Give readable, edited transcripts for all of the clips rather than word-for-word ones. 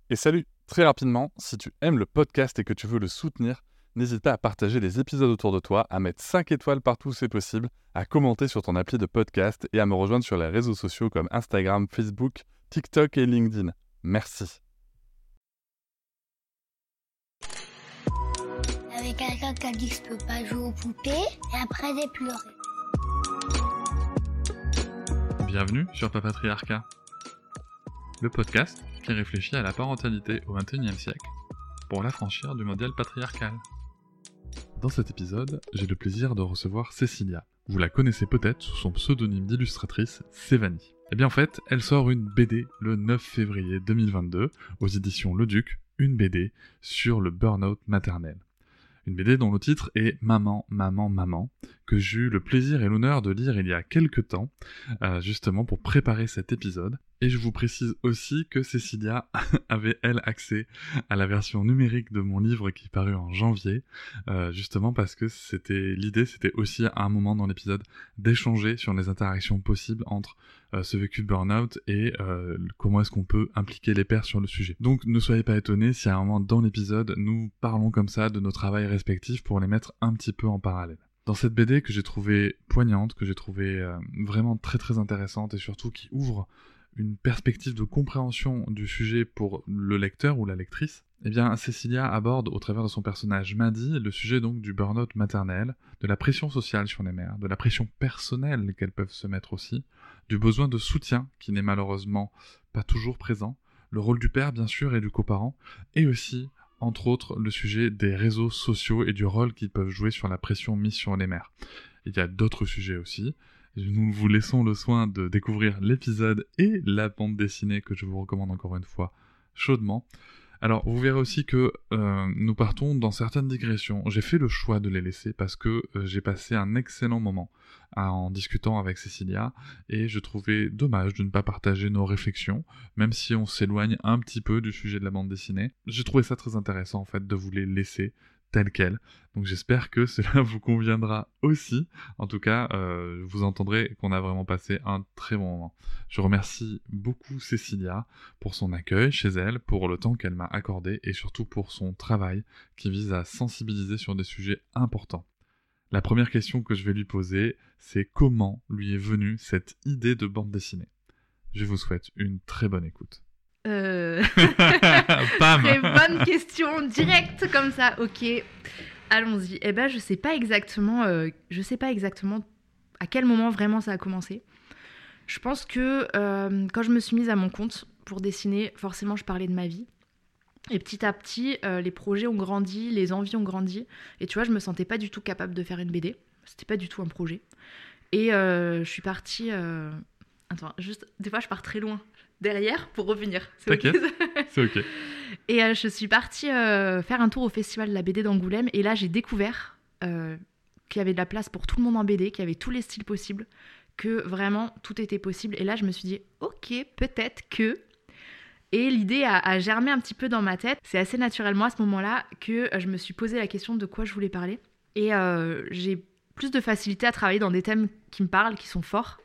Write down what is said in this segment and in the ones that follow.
Et salut, très rapidement, si tu aimes le podcast et que tu veux le soutenir, n'hésite pas à partager les épisodes autour de toi, à mettre 5 étoiles partout où c'est possible, à commenter sur ton appli de podcast et à me rejoindre sur les réseaux sociaux comme Instagram, Facebook, TikTok et LinkedIn. Merci. Avec quelqu'un qui a dit que je peux pas jouer aux poupées et après j'ai pleuré. Bienvenue sur Papatriarcat, le podcast qui réfléchit à la parentalité au XXIe siècle pour l'affranchir du modèle patriarcal. Dans cet épisode, j'ai le plaisir de recevoir Cécilia. Vous la connaissez peut-être sous son pseudonyme d'illustratrice, Sévanie. Eh bien en fait, elle sort une BD le 9 février 2022 aux éditions Le Duc, une BD sur le burn-out maternel. Une BD dont le titre est « Maman, maman, maman », que j'ai eu le plaisir et l'honneur de lire il y a quelques temps, justement pour préparer cet épisode. Et je vous précise aussi que Cécilia avait, elle, accès à la version numérique de mon livre qui est paru en janvier, justement parce que l'idée c'était aussi à un moment dans l'épisode d'échanger sur les interactions possibles entre ce vécu de burn-out et comment est-ce qu'on peut impliquer les pairs sur le sujet. Donc ne soyez pas étonnés si à un moment dans l'épisode, nous parlons comme ça de nos travails respectifs pour les mettre un petit peu en parallèle. Dans cette BD que j'ai trouvée poignante, que j'ai trouvée vraiment très très intéressante et surtout qui ouvre une perspective de compréhension du sujet pour le lecteur ou la lectrice, eh bien Cécilia aborde au travers de son personnage Maddy le sujet donc du burn-out maternel, de la pression sociale sur les mères, de la pression personnelle qu'elles peuvent se mettre aussi, du besoin de soutien qui n'est malheureusement pas toujours présent, le rôle du père bien sûr et du coparent, et aussi entre autres le sujet des réseaux sociaux et du rôle qu'ils peuvent jouer sur la pression mise sur les mères. Il y a d'autres sujets aussi. Nous vous laissons le soin de découvrir l'épisode et la bande dessinée que je vous recommande encore une fois chaudement. Alors vous verrez aussi que nous partons dans certaines digressions. J'ai fait le choix de les laisser parce que j'ai passé un excellent moment en discutant avec Cécilia et je trouvais dommage de ne pas partager nos réflexions, même si on s'éloigne un petit peu du sujet de la bande dessinée. J'ai trouvé ça très intéressant en fait de vous les laisser telles quelles. Donc j'espère que cela vous conviendra aussi. En tout cas, vous entendrez qu'on a vraiment passé un très bon moment. Je remercie beaucoup Cécilia pour son accueil chez elle, pour le temps qu'elle m'a accordé et surtout pour son travail qui vise à sensibiliser sur des sujets importants. La première question que je vais lui poser, c'est comment lui est venue cette idée de bande dessinée. Je vous souhaite une très bonne écoute. Pam. Très bonne question, direct comme ça. Ok, allons-y. Eh ben, je sais pas exactement à quel moment vraiment ça a commencé. Je pense que quand je me suis mise à mon compte pour dessiner, forcément, je parlais de ma vie. Et petit à petit, les projets ont grandi, les envies ont grandi. Et tu vois, je me sentais pas du tout capable de faire une BD. C'était pas du tout un projet. Et je suis partie... Attends, juste, des fois, je pars très loin. Derrière pour revenir. T'inquiète, c'est ok. Et je suis partie faire un tour au festival de la BD d'Angoulême et là j'ai découvert qu'il y avait de la place pour tout le monde en BD, qu'il y avait tous les styles possibles, que vraiment tout était possible. Et là je me suis dit ok, peut-être que... Et l'idée a germé un petit peu dans ma tête. C'est assez naturellement à ce moment-là que je me suis posé la question de quoi je voulais parler. Et j'ai plus de facilité à travailler dans des thèmes qui me parlent, qui sont forts.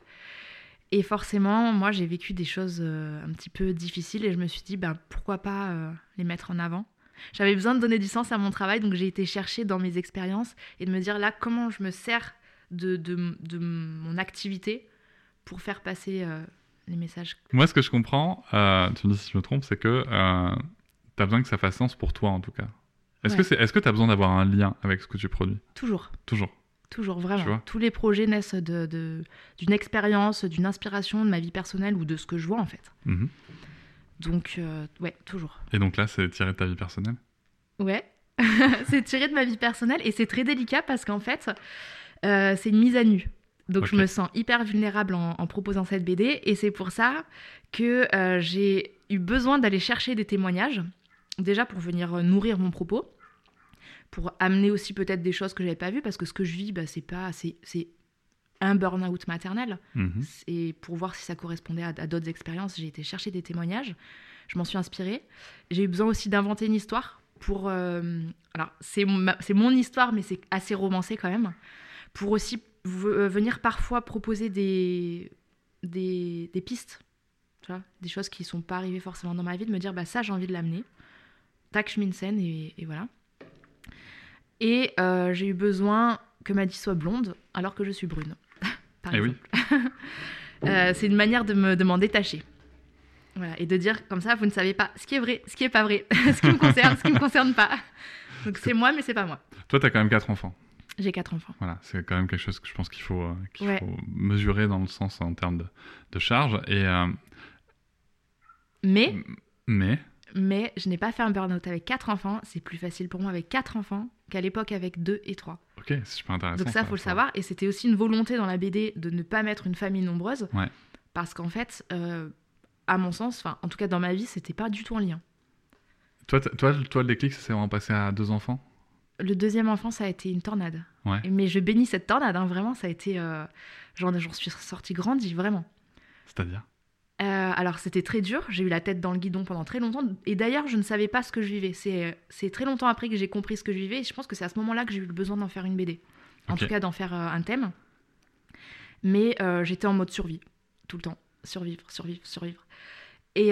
Et forcément, moi, j'ai vécu des choses un petit peu difficiles et je me suis dit, pourquoi pas les mettre en avant. J'avais besoin de donner du sens à mon travail, donc j'ai été chercher dans mes expériences et de me dire là, comment je me sers de mon activité pour faire passer les messages. Moi, ce que je comprends, tu me dis si je me trompe, c'est que t'as besoin que ça fasse sens pour toi, en tout cas. Est-ce que t'as besoin d'avoir un lien avec ce que tu produis ? Toujours, vraiment. Tous les projets naissent d'une expérience, d'une inspiration, de ma vie personnelle ou de ce que je vois, en fait. Mm-hmm. Donc, ouais, toujours. Et donc là, c'est tiré de ta vie personnelle ? Ouais, c'est tiré de ma vie personnelle et c'est très délicat parce qu'en fait, c'est une mise à nu. Donc, okay. Je me sens hyper vulnérable en proposant cette BD et c'est pour ça que j'ai eu besoin d'aller chercher des témoignages, déjà pour venir nourrir mon propos, pour amener aussi peut-être des choses que j'avais pas vues, parce que ce que je vis, c'est un burn-out maternel. Mm-hmm. Et pour voir si ça correspondait à d'autres expériences, j'ai été chercher des témoignages. Je m'en suis inspirée. J'ai eu besoin aussi d'inventer une histoire pour... alors, c'est mon histoire, mais c'est assez romancé quand même. Pour aussi venir parfois proposer des pistes tu vois, des choses qui sont pas arrivées forcément dans ma vie, de me dire bah ça j'ai envie de l'amener, tac je mets une scène et voilà. Et j'ai eu besoin que Maddy soit blonde alors que je suis brune, par exemple. C'est une manière de m'en détacher. Voilà, et de dire comme ça, vous ne savez pas ce qui est vrai, ce qui est pas vrai, ce qui me concerne, ce qui me concerne pas. Donc c'est moi, mais c'est pas moi. Toi, t'as quand même 4 enfants. J'ai 4 enfants. Voilà, c'est quand même quelque chose que je pense qu'il faut Ouais. faut mesurer dans le sens en termes de charge. Et, Mais je n'ai pas fait un burn-out avec 4 enfants. C'est plus facile pour moi avec 4 enfants qu'à l'époque avec 2 et 3. Ok, c'est super intéressant. Donc ça, faut le savoir. Et c'était aussi une volonté dans la BD de ne pas mettre une famille nombreuse. Ouais. Parce qu'en fait, à mon sens, en tout cas dans ma vie, c'était pas du tout en lien. Toi, le déclic, ça s'est vraiment passé à 2 enfants? Le deuxième enfant, ça a été une tornade. Ouais. Mais je bénis cette tornade, hein, vraiment, ça a été... j'en suis sortie grandie, vraiment. C'est-à-dire? Alors, c'était très dur. J'ai eu la tête dans le guidon pendant très longtemps. Et d'ailleurs, je ne savais pas ce que je vivais. C'est très longtemps après que j'ai compris ce que je vivais. Et je pense que c'est à ce moment-là que j'ai eu le besoin d'en faire une BD. En tout cas, d'en faire un thème. Mais j'étais en mode survie, tout le temps. Survivre. Et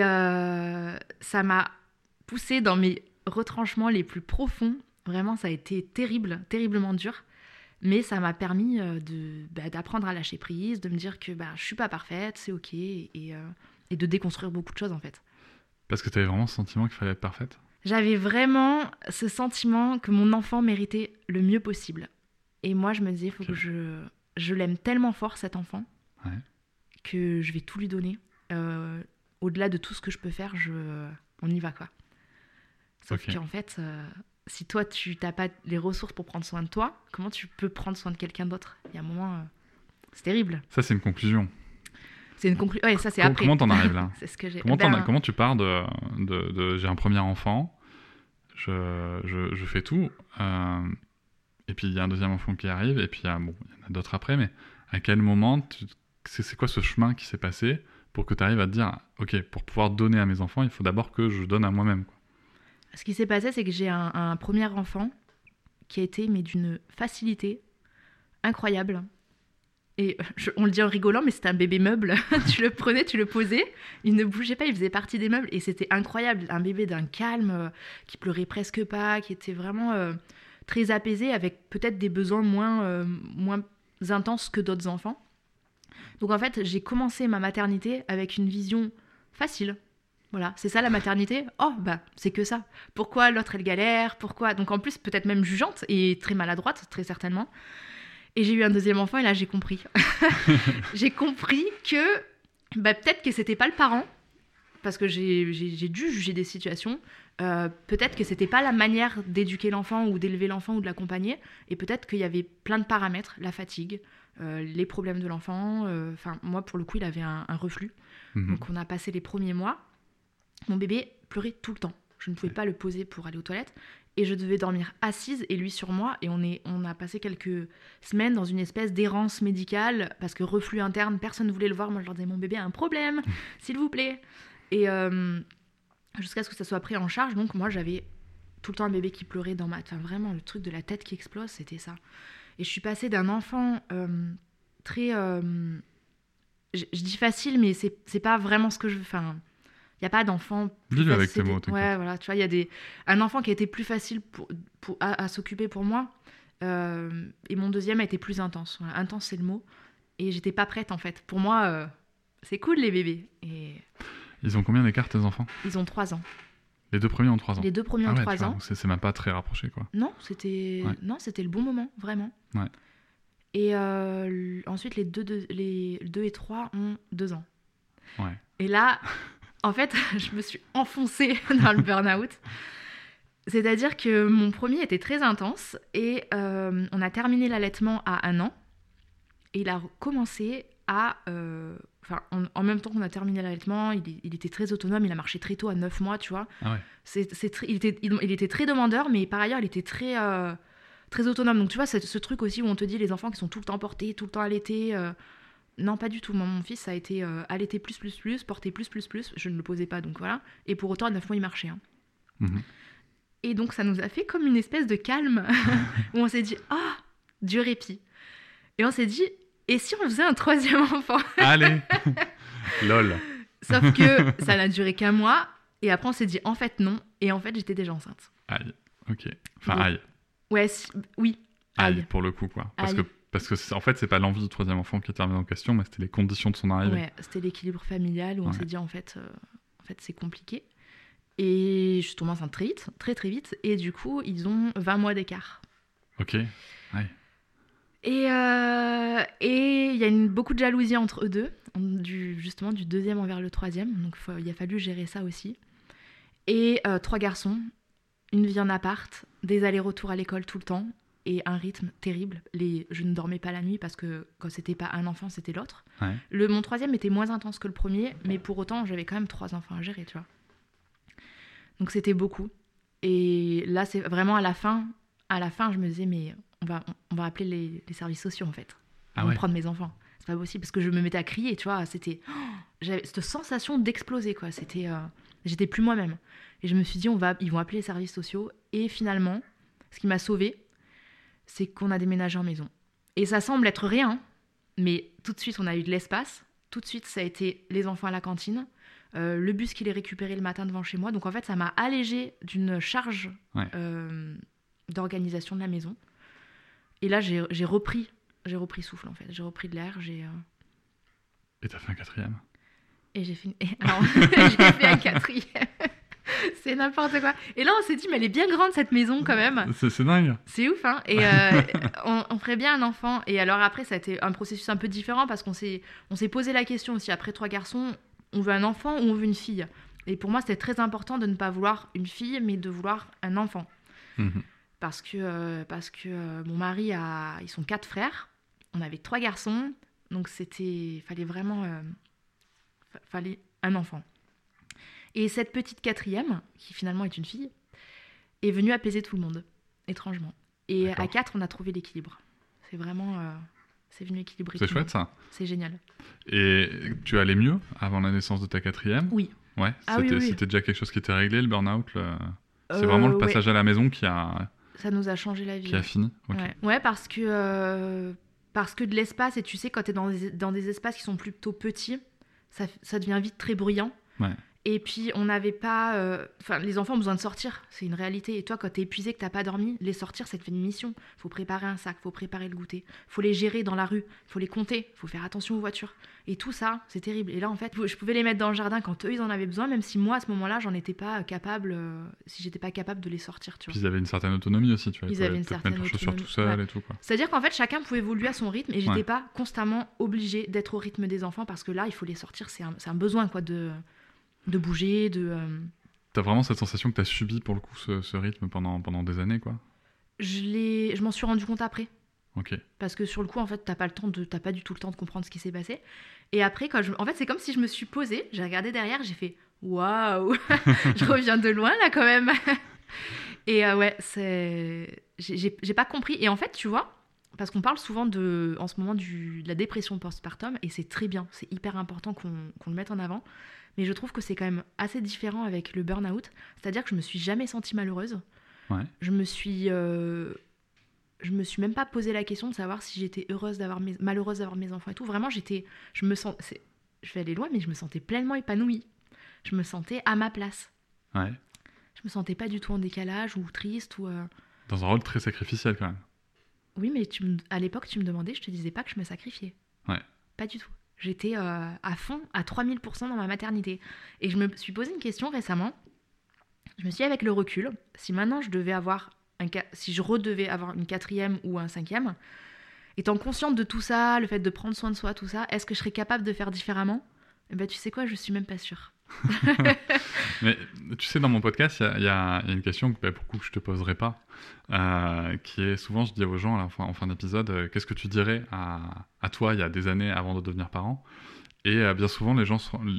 ça m'a poussée dans mes retranchements les plus profonds. Vraiment, ça a été terrible, terriblement dur. Mais ça m'a permis d'apprendre à lâcher prise, de me dire que je suis pas parfaite, c'est ok, et de déconstruire beaucoup de choses en fait. Parce que tu avais vraiment ce sentiment qu'il fallait être parfaite? J'avais vraiment ce sentiment que mon enfant méritait le mieux possible. Et moi, je me disais, il faut que je l'aime tellement fort, cet enfant, que je vais tout lui donner. Au-delà de tout ce que je peux faire, on y va, quoi. Sauf qu'en fait... si toi, tu n'as pas les ressources pour prendre soin de toi, comment tu peux prendre soin de quelqu'un d'autre? Il y a un moment, c'est terrible. Ça, c'est une conclusion. C'est une conclusion. Ouais, ça, c'est après. Comment t'en arrives là? C'est ce que j'ai. Comment tu pars de j'ai un premier enfant, je fais tout, et puis il y a un deuxième enfant qui arrive, et puis il y en a d'autres après, mais à quel moment, c'est quoi ce chemin qui s'est passé pour que tu arrives à te dire, ok, pour pouvoir donner à mes enfants, il faut d'abord que je donne à moi-même, quoi. Ce qui s'est passé, c'est que j'ai un premier enfant qui a été d'une facilité incroyable. Et on le dit en rigolant, mais c'était un bébé meuble. Tu le prenais, tu le posais, il ne bougeait pas, il faisait partie des meubles. Et c'était incroyable, un bébé d'un calme, qui pleurait presque pas, qui était vraiment très apaisé, avec peut-être des besoins moins intenses que d'autres enfants. Donc en fait, j'ai commencé ma maternité avec une vision facile. Voilà, c'est ça la maternité. Oh, c'est que ça. Pourquoi l'autre, elle galère? Pourquoi? Donc en plus, peut-être même jugeante et très maladroite, très certainement. Et j'ai eu un deuxième enfant et là, j'ai compris. J'ai compris que peut-être que c'était pas le parent, parce que j'ai dû juger des situations. Peut-être que c'était pas la manière d'éduquer l'enfant ou d'élever l'enfant ou de l'accompagner. Et peut-être qu'il y avait plein de paramètres, la fatigue, les problèmes de l'enfant. Moi, pour le coup, il avait un reflux. Donc on a passé les premiers mois. Mon bébé pleurait tout le temps. Je ne pouvais pas le poser pour aller aux toilettes. Et je devais dormir assise et lui sur moi. Et on a passé quelques semaines dans une espèce d'errance médicale. Parce que reflux interne, personne ne voulait le voir. Moi, je leur disais, mon bébé a un problème, s'il vous plaît. Et jusqu'à ce que ça soit pris en charge. Donc moi, j'avais tout le temps un bébé qui pleurait dans ma... Enfin, vraiment, le truc de la tête qui explose, c'était ça. Et je suis passée d'un enfant très... je dis facile, mais c'est pas vraiment ce que je veux... Enfin... Il n'y a pas d'enfant plus facile. Avec tes mots, ouais, voilà, tu vois, il y a un enfant qui a été plus facile à s'occuper pour moi, et mon deuxième a été plus intense. Voilà, intense, c'est le mot. Et j'étais pas prête, en fait. Pour moi, c'est cool, les bébés. Et... Ils ont combien d'écart, tes enfants? Ils ont 3 ans. Les 2 premiers ont 3 ans? Les 2 premiers ont 3 ans. Donc c'est même pas très rapproché, quoi. Non, c'était le bon moment, vraiment. Ouais. Et ensuite, les 2 et 3 ont 2 ans. Ouais. Et là... En fait, je me suis enfoncée dans le burn-out. C'est-à-dire que mon premier était très intense et on a terminé l'allaitement à 1 an. Et il a commencé à... en même temps qu'on a terminé l'allaitement, il était très autonome, il a marché très tôt à 9 mois, tu vois. Ah ouais. Il était très demandeur, mais par ailleurs, il était très, très autonome. Donc tu vois, c'est ce truc aussi où on te dit les enfants qui sont tout le temps portés, tout le temps allaités... Non, pas du tout. Mon fils a été allaité plus, porté plus. Je ne le posais pas, donc voilà. Et pour autant, à 9 mois, il marchait. Hein. Et donc, ça nous a fait comme une espèce de calme où on s'est dit, du répit. Et on s'est dit, et si on faisait un 3e enfant? Allez. Lol. Sauf que ça n'a duré qu'un mois. Et après, on s'est dit, en fait, non. Et en fait, j'étais déjà enceinte. Aïe, ok. Enfin, Donc, aïe. Ouais, oui. Aïe, pour le coup, quoi. Parce que en fait, c'est pas l'envie du troisième enfant qui était remise en question, mais c'était les conditions de son arrivée. Ouais, c'était l'équilibre familial où on s'est dit, en fait, c'est compliqué. Et je suis tombée enceinte très vite, très très vite. Et du coup, ils ont 20 mois d'écart. Ok, aïe. Et il y a beaucoup de jalousie entre eux deux, justement du deuxième envers le troisième. Donc il a fallu gérer ça aussi. Et 3 garçons, une vie en appart, des allers-retours à l'école tout le temps et un rythme terrible. Je ne dormais pas la nuit parce que quand c'était pas un enfant, c'était l'autre. Ouais. Mon troisième était moins intense que le premier, mais pour autant, j'avais quand même 3 enfants à gérer, tu vois. Donc c'était beaucoup. Et là, c'est vraiment à la fin, je me disais, mais on va appeler les services sociaux, en fait. Ils vont prendre mes enfants. C'est pas possible, parce que je me mettais à crier, tu vois. J'avais cette sensation d'exploser, quoi. J'étais plus moi-même. Et je me suis dit, ils vont appeler les services sociaux. Et finalement, ce qui m'a sauvée, c'est qu'on a déménagé en maison. Et ça semble être rien, mais tout de suite, on a eu de l'espace. Tout de suite, ça a été les enfants à la cantine. Le bus qui les récupérait le matin devant chez moi. Donc en fait, ça m'a allégée d'une charge d'organisation de la maison. Et là, j'ai repris souffle, en fait. J'ai repris de l'air. Et t'as fait un 4e? Et j'ai fait... Alors, j'ai fait un 4e. C'est n'importe quoi. Et là, on s'est dit, mais elle est bien grande, cette maison, quand même. C'est dingue. C'est ouf, hein. Et on ferait bien un enfant. Et alors après, ça a été un processus un peu différent parce qu'on s'est posé la question aussi. Après 3 garçons, on veut un enfant ou on veut une fille? Et pour moi, c'était très important de ne pas vouloir une fille, mais de vouloir un enfant. Parce que mon mari ils sont 4 frères. On avait 3 garçons. Donc fallait vraiment... fallait un enfant. Et cette petite 4e, qui finalement est une fille, est venue apaiser tout le monde, étrangement. Et à 4, on a trouvé l'équilibre. C'est vraiment... c'est venu équilibrer. C'est chouette, ça. C'est génial. Et tu allais mieux avant la naissance de ta 4e? Oui. Ouais, oui. C'était déjà quelque chose qui était réglé, le burn-out C'est vraiment le passage à la maison qui a... Ça nous a changé la vie. Qui a fini. Okay. Ouais, parce que de l'espace, et tu sais, quand t'es dans des espaces qui sont plutôt petits, ça devient vite très bruyant. Ouais. Et puis, on n'avait pas... les enfants ont besoin de sortir, c'est une réalité. Et toi, quand t'es épuisé, que t'as pas dormi, les sortir, ça te fait une mission. Faut préparer un sac, faut préparer le goûter, faut les gérer dans la rue, faut les compter, faut faire attention aux voitures. Et tout ça, c'est terrible. Et là, en fait, je pouvais les mettre dans le jardin quand eux, ils en avaient besoin, même si moi, à ce moment-là, j'en étais pas capable... si j'étais pas capable de les sortir, tu vois. Puis ils avaient une certaine autonomie aussi, tu vois. Ils avaient une certaine mettre leurs autonomie. chaussures tout seul et tout, quoi. C'est-à-dire qu'en fait, chacun pouvait évoluer à son rythme et j'étais pas constamment obligée d'être au rythme des enfants parce que là, il faut les sortir. C'est un besoin, quoi, de bouger, T'as vraiment cette sensation que t'as subi, pour le coup, ce rythme pendant des années, quoi? Je m'en suis rendu compte après. Ok. Parce que sur le coup, en fait, t'as pas du tout le temps de comprendre ce qui s'est passé. Et après, en fait, c'est comme si je me suis posée, j'ai regardé derrière, j'ai fait « Waouh, je reviens de loin, là, quand même !» Et j'ai pas compris. Et en fait, tu vois, parce qu'on parle souvent en ce moment de la dépression postpartum, et c'est très bien, c'est hyper important qu'on le mette en avant. Mais je trouve que c'est quand même assez différent avec le burn-out. C'est-à-dire que je me suis jamais sentie malheureuse. Ouais. Je me suis même pas posé la question de savoir si j'étais malheureuse d'avoir mes enfants et tout. Vraiment, je vais aller loin, mais je me sentais pleinement épanouie. Je me sentais à ma place. Ouais. Je me sentais pas du tout en décalage ou triste ou... Dans un rôle très sacrificiel, quand même. Oui, mais à l'époque, tu me demandais, je te disais pas que je me sacrifiais. Ouais. Pas du tout. J'étais à fond, à 3000% dans ma maternité. Et je me suis posé une question récemment. Je me suis dit, avec le recul, si maintenant si je redevais avoir une 4e ou un 5e, étant consciente de tout ça, le fait de prendre soin de soi, tout ça, est-ce que je serais capable de faire différemment? Eh ben, tu sais quoi, je suis même pas sûre. Mais tu sais, dans mon podcast, il y a une question que pour coup je te poserai pas, qui est souvent, je dis aux gens en fin d'épisode, qu'est-ce que tu dirais à toi il y a des années avant de devenir parent? Et bien souvent les gens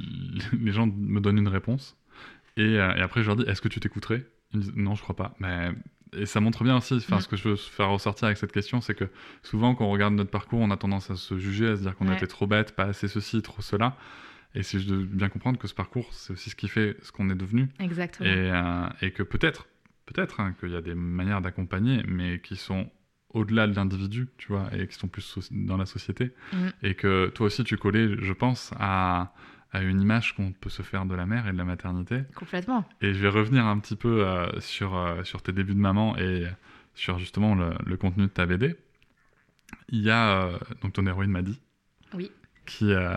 me donnent une réponse et après je leur dis, est-ce que tu t'écouterais? Ils me disent, non, je crois pas. Et ça montre bien aussi, ce que je veux faire ressortir avec cette question, c'est que souvent quand on regarde notre parcours, on a tendance à se juger, à se dire qu'on a été trop bête, pas assez ceci, trop cela. Et c'est de bien comprendre que ce parcours, c'est aussi ce qui fait ce qu'on est devenu. Exactement. Et que peut-être qu'il y a des manières d'accompagner, mais qui sont au-delà de l'individu, tu vois, et qui sont plus dans la société. Et que toi aussi, tu collais, je pense, à à une image qu'on peut se faire de la mère et de la maternité. Complètement. Et je vais revenir un petit peu sur tes débuts de maman et sur justement le contenu de ta BD. Il y a, donc ton héroïne Maddy, Oui. qui est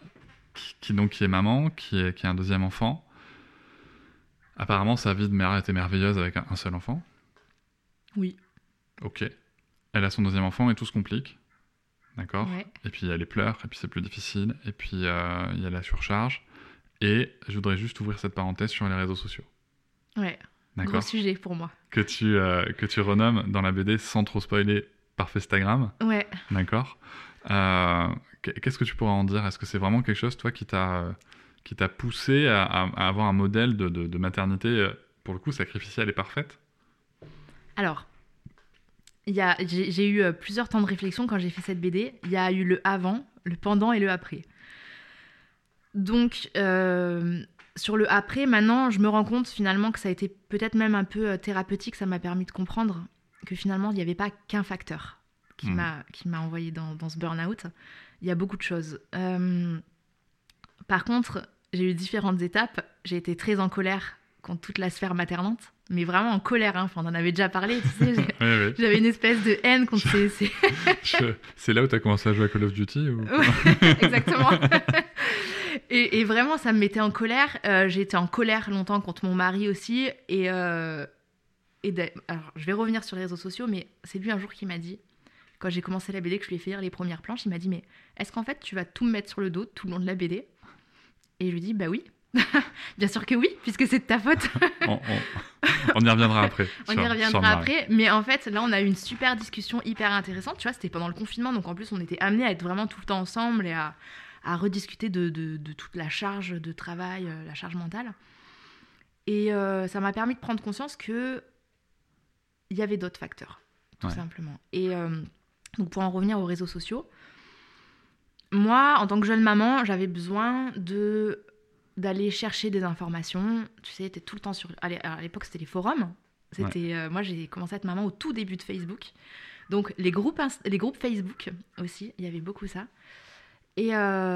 maman, qui a un deuxième enfant. Apparemment, sa vie de mère était merveilleuse avec un seul enfant. Oui. Ok. Elle a son deuxième enfant et tout se complique. D'accord. Ouais. Et puis il y a les pleurs, et puis c'est plus difficile, et puis il y a la surcharge. Et je voudrais juste ouvrir cette parenthèse sur les réseaux sociaux. Ouais. Gros D'accord. sujet pour moi. Que tu renommes dans la BD sans trop spoiler par Festagram. Ouais. D'accord. Qu'est-ce que tu pourrais en dire? Est-ce que c'est vraiment quelque chose, toi, qui t'a poussé à avoir un modèle de maternité, pour le coup, sacrificielle et parfaite? Alors, j'ai eu plusieurs temps de réflexion quand j'ai fait cette BD. Il y a eu le avant, le pendant et le après. Donc, sur le après, maintenant, je me rends compte finalement que ça a été peut-être même un peu thérapeutique. Ça m'a permis de comprendre que finalement, il n'y avait pas qu'un facteur qui m'a envoyé dans ce burn-out. Il y a beaucoup de choses. Par contre, j'ai eu différentes étapes. J'ai été très en colère contre toute la sphère maternante. Mais vraiment en colère, hein. Enfin, on en avait déjà parlé, tu sais. Oui. J'avais une espèce de haine contre ces... C'est là où tu as commencé à jouer à Call of Duty ou... Exactement. Et vraiment, ça me mettait en colère. J'ai été en colère longtemps contre mon mari aussi. Alors, je vais revenir sur les réseaux sociaux, mais c'est lui un jour qui m'a dit, quand j'ai commencé la BD, que je lui ai fait lire les premières planches, il m'a dit, mais est-ce qu'en fait, tu vas tout me mettre sur le dos tout le long de la BD? Et je lui ai dit, bah oui. Bien sûr que oui, puisque c'est de ta faute. On y reviendra après. On y reviendra après, mais en fait, là, on a eu une super discussion hyper intéressante. Tu vois, c'était pendant le confinement, donc en plus, on était amenés à être vraiment tout le temps ensemble et à rediscuter de toute la charge de travail, la charge mentale. Et ça m'a permis de prendre conscience qu'il y avait d'autres facteurs, tout simplement. Et donc, pour en revenir aux réseaux sociaux, moi, en tant que jeune maman, j'avais besoin d'aller chercher des informations. Tu sais, t'es tout le temps sur... À l'époque, c'était les forums. Moi, j'ai commencé à être maman au tout début de Facebook. Donc, les groupes Facebook aussi, il y avait beaucoup ça. Et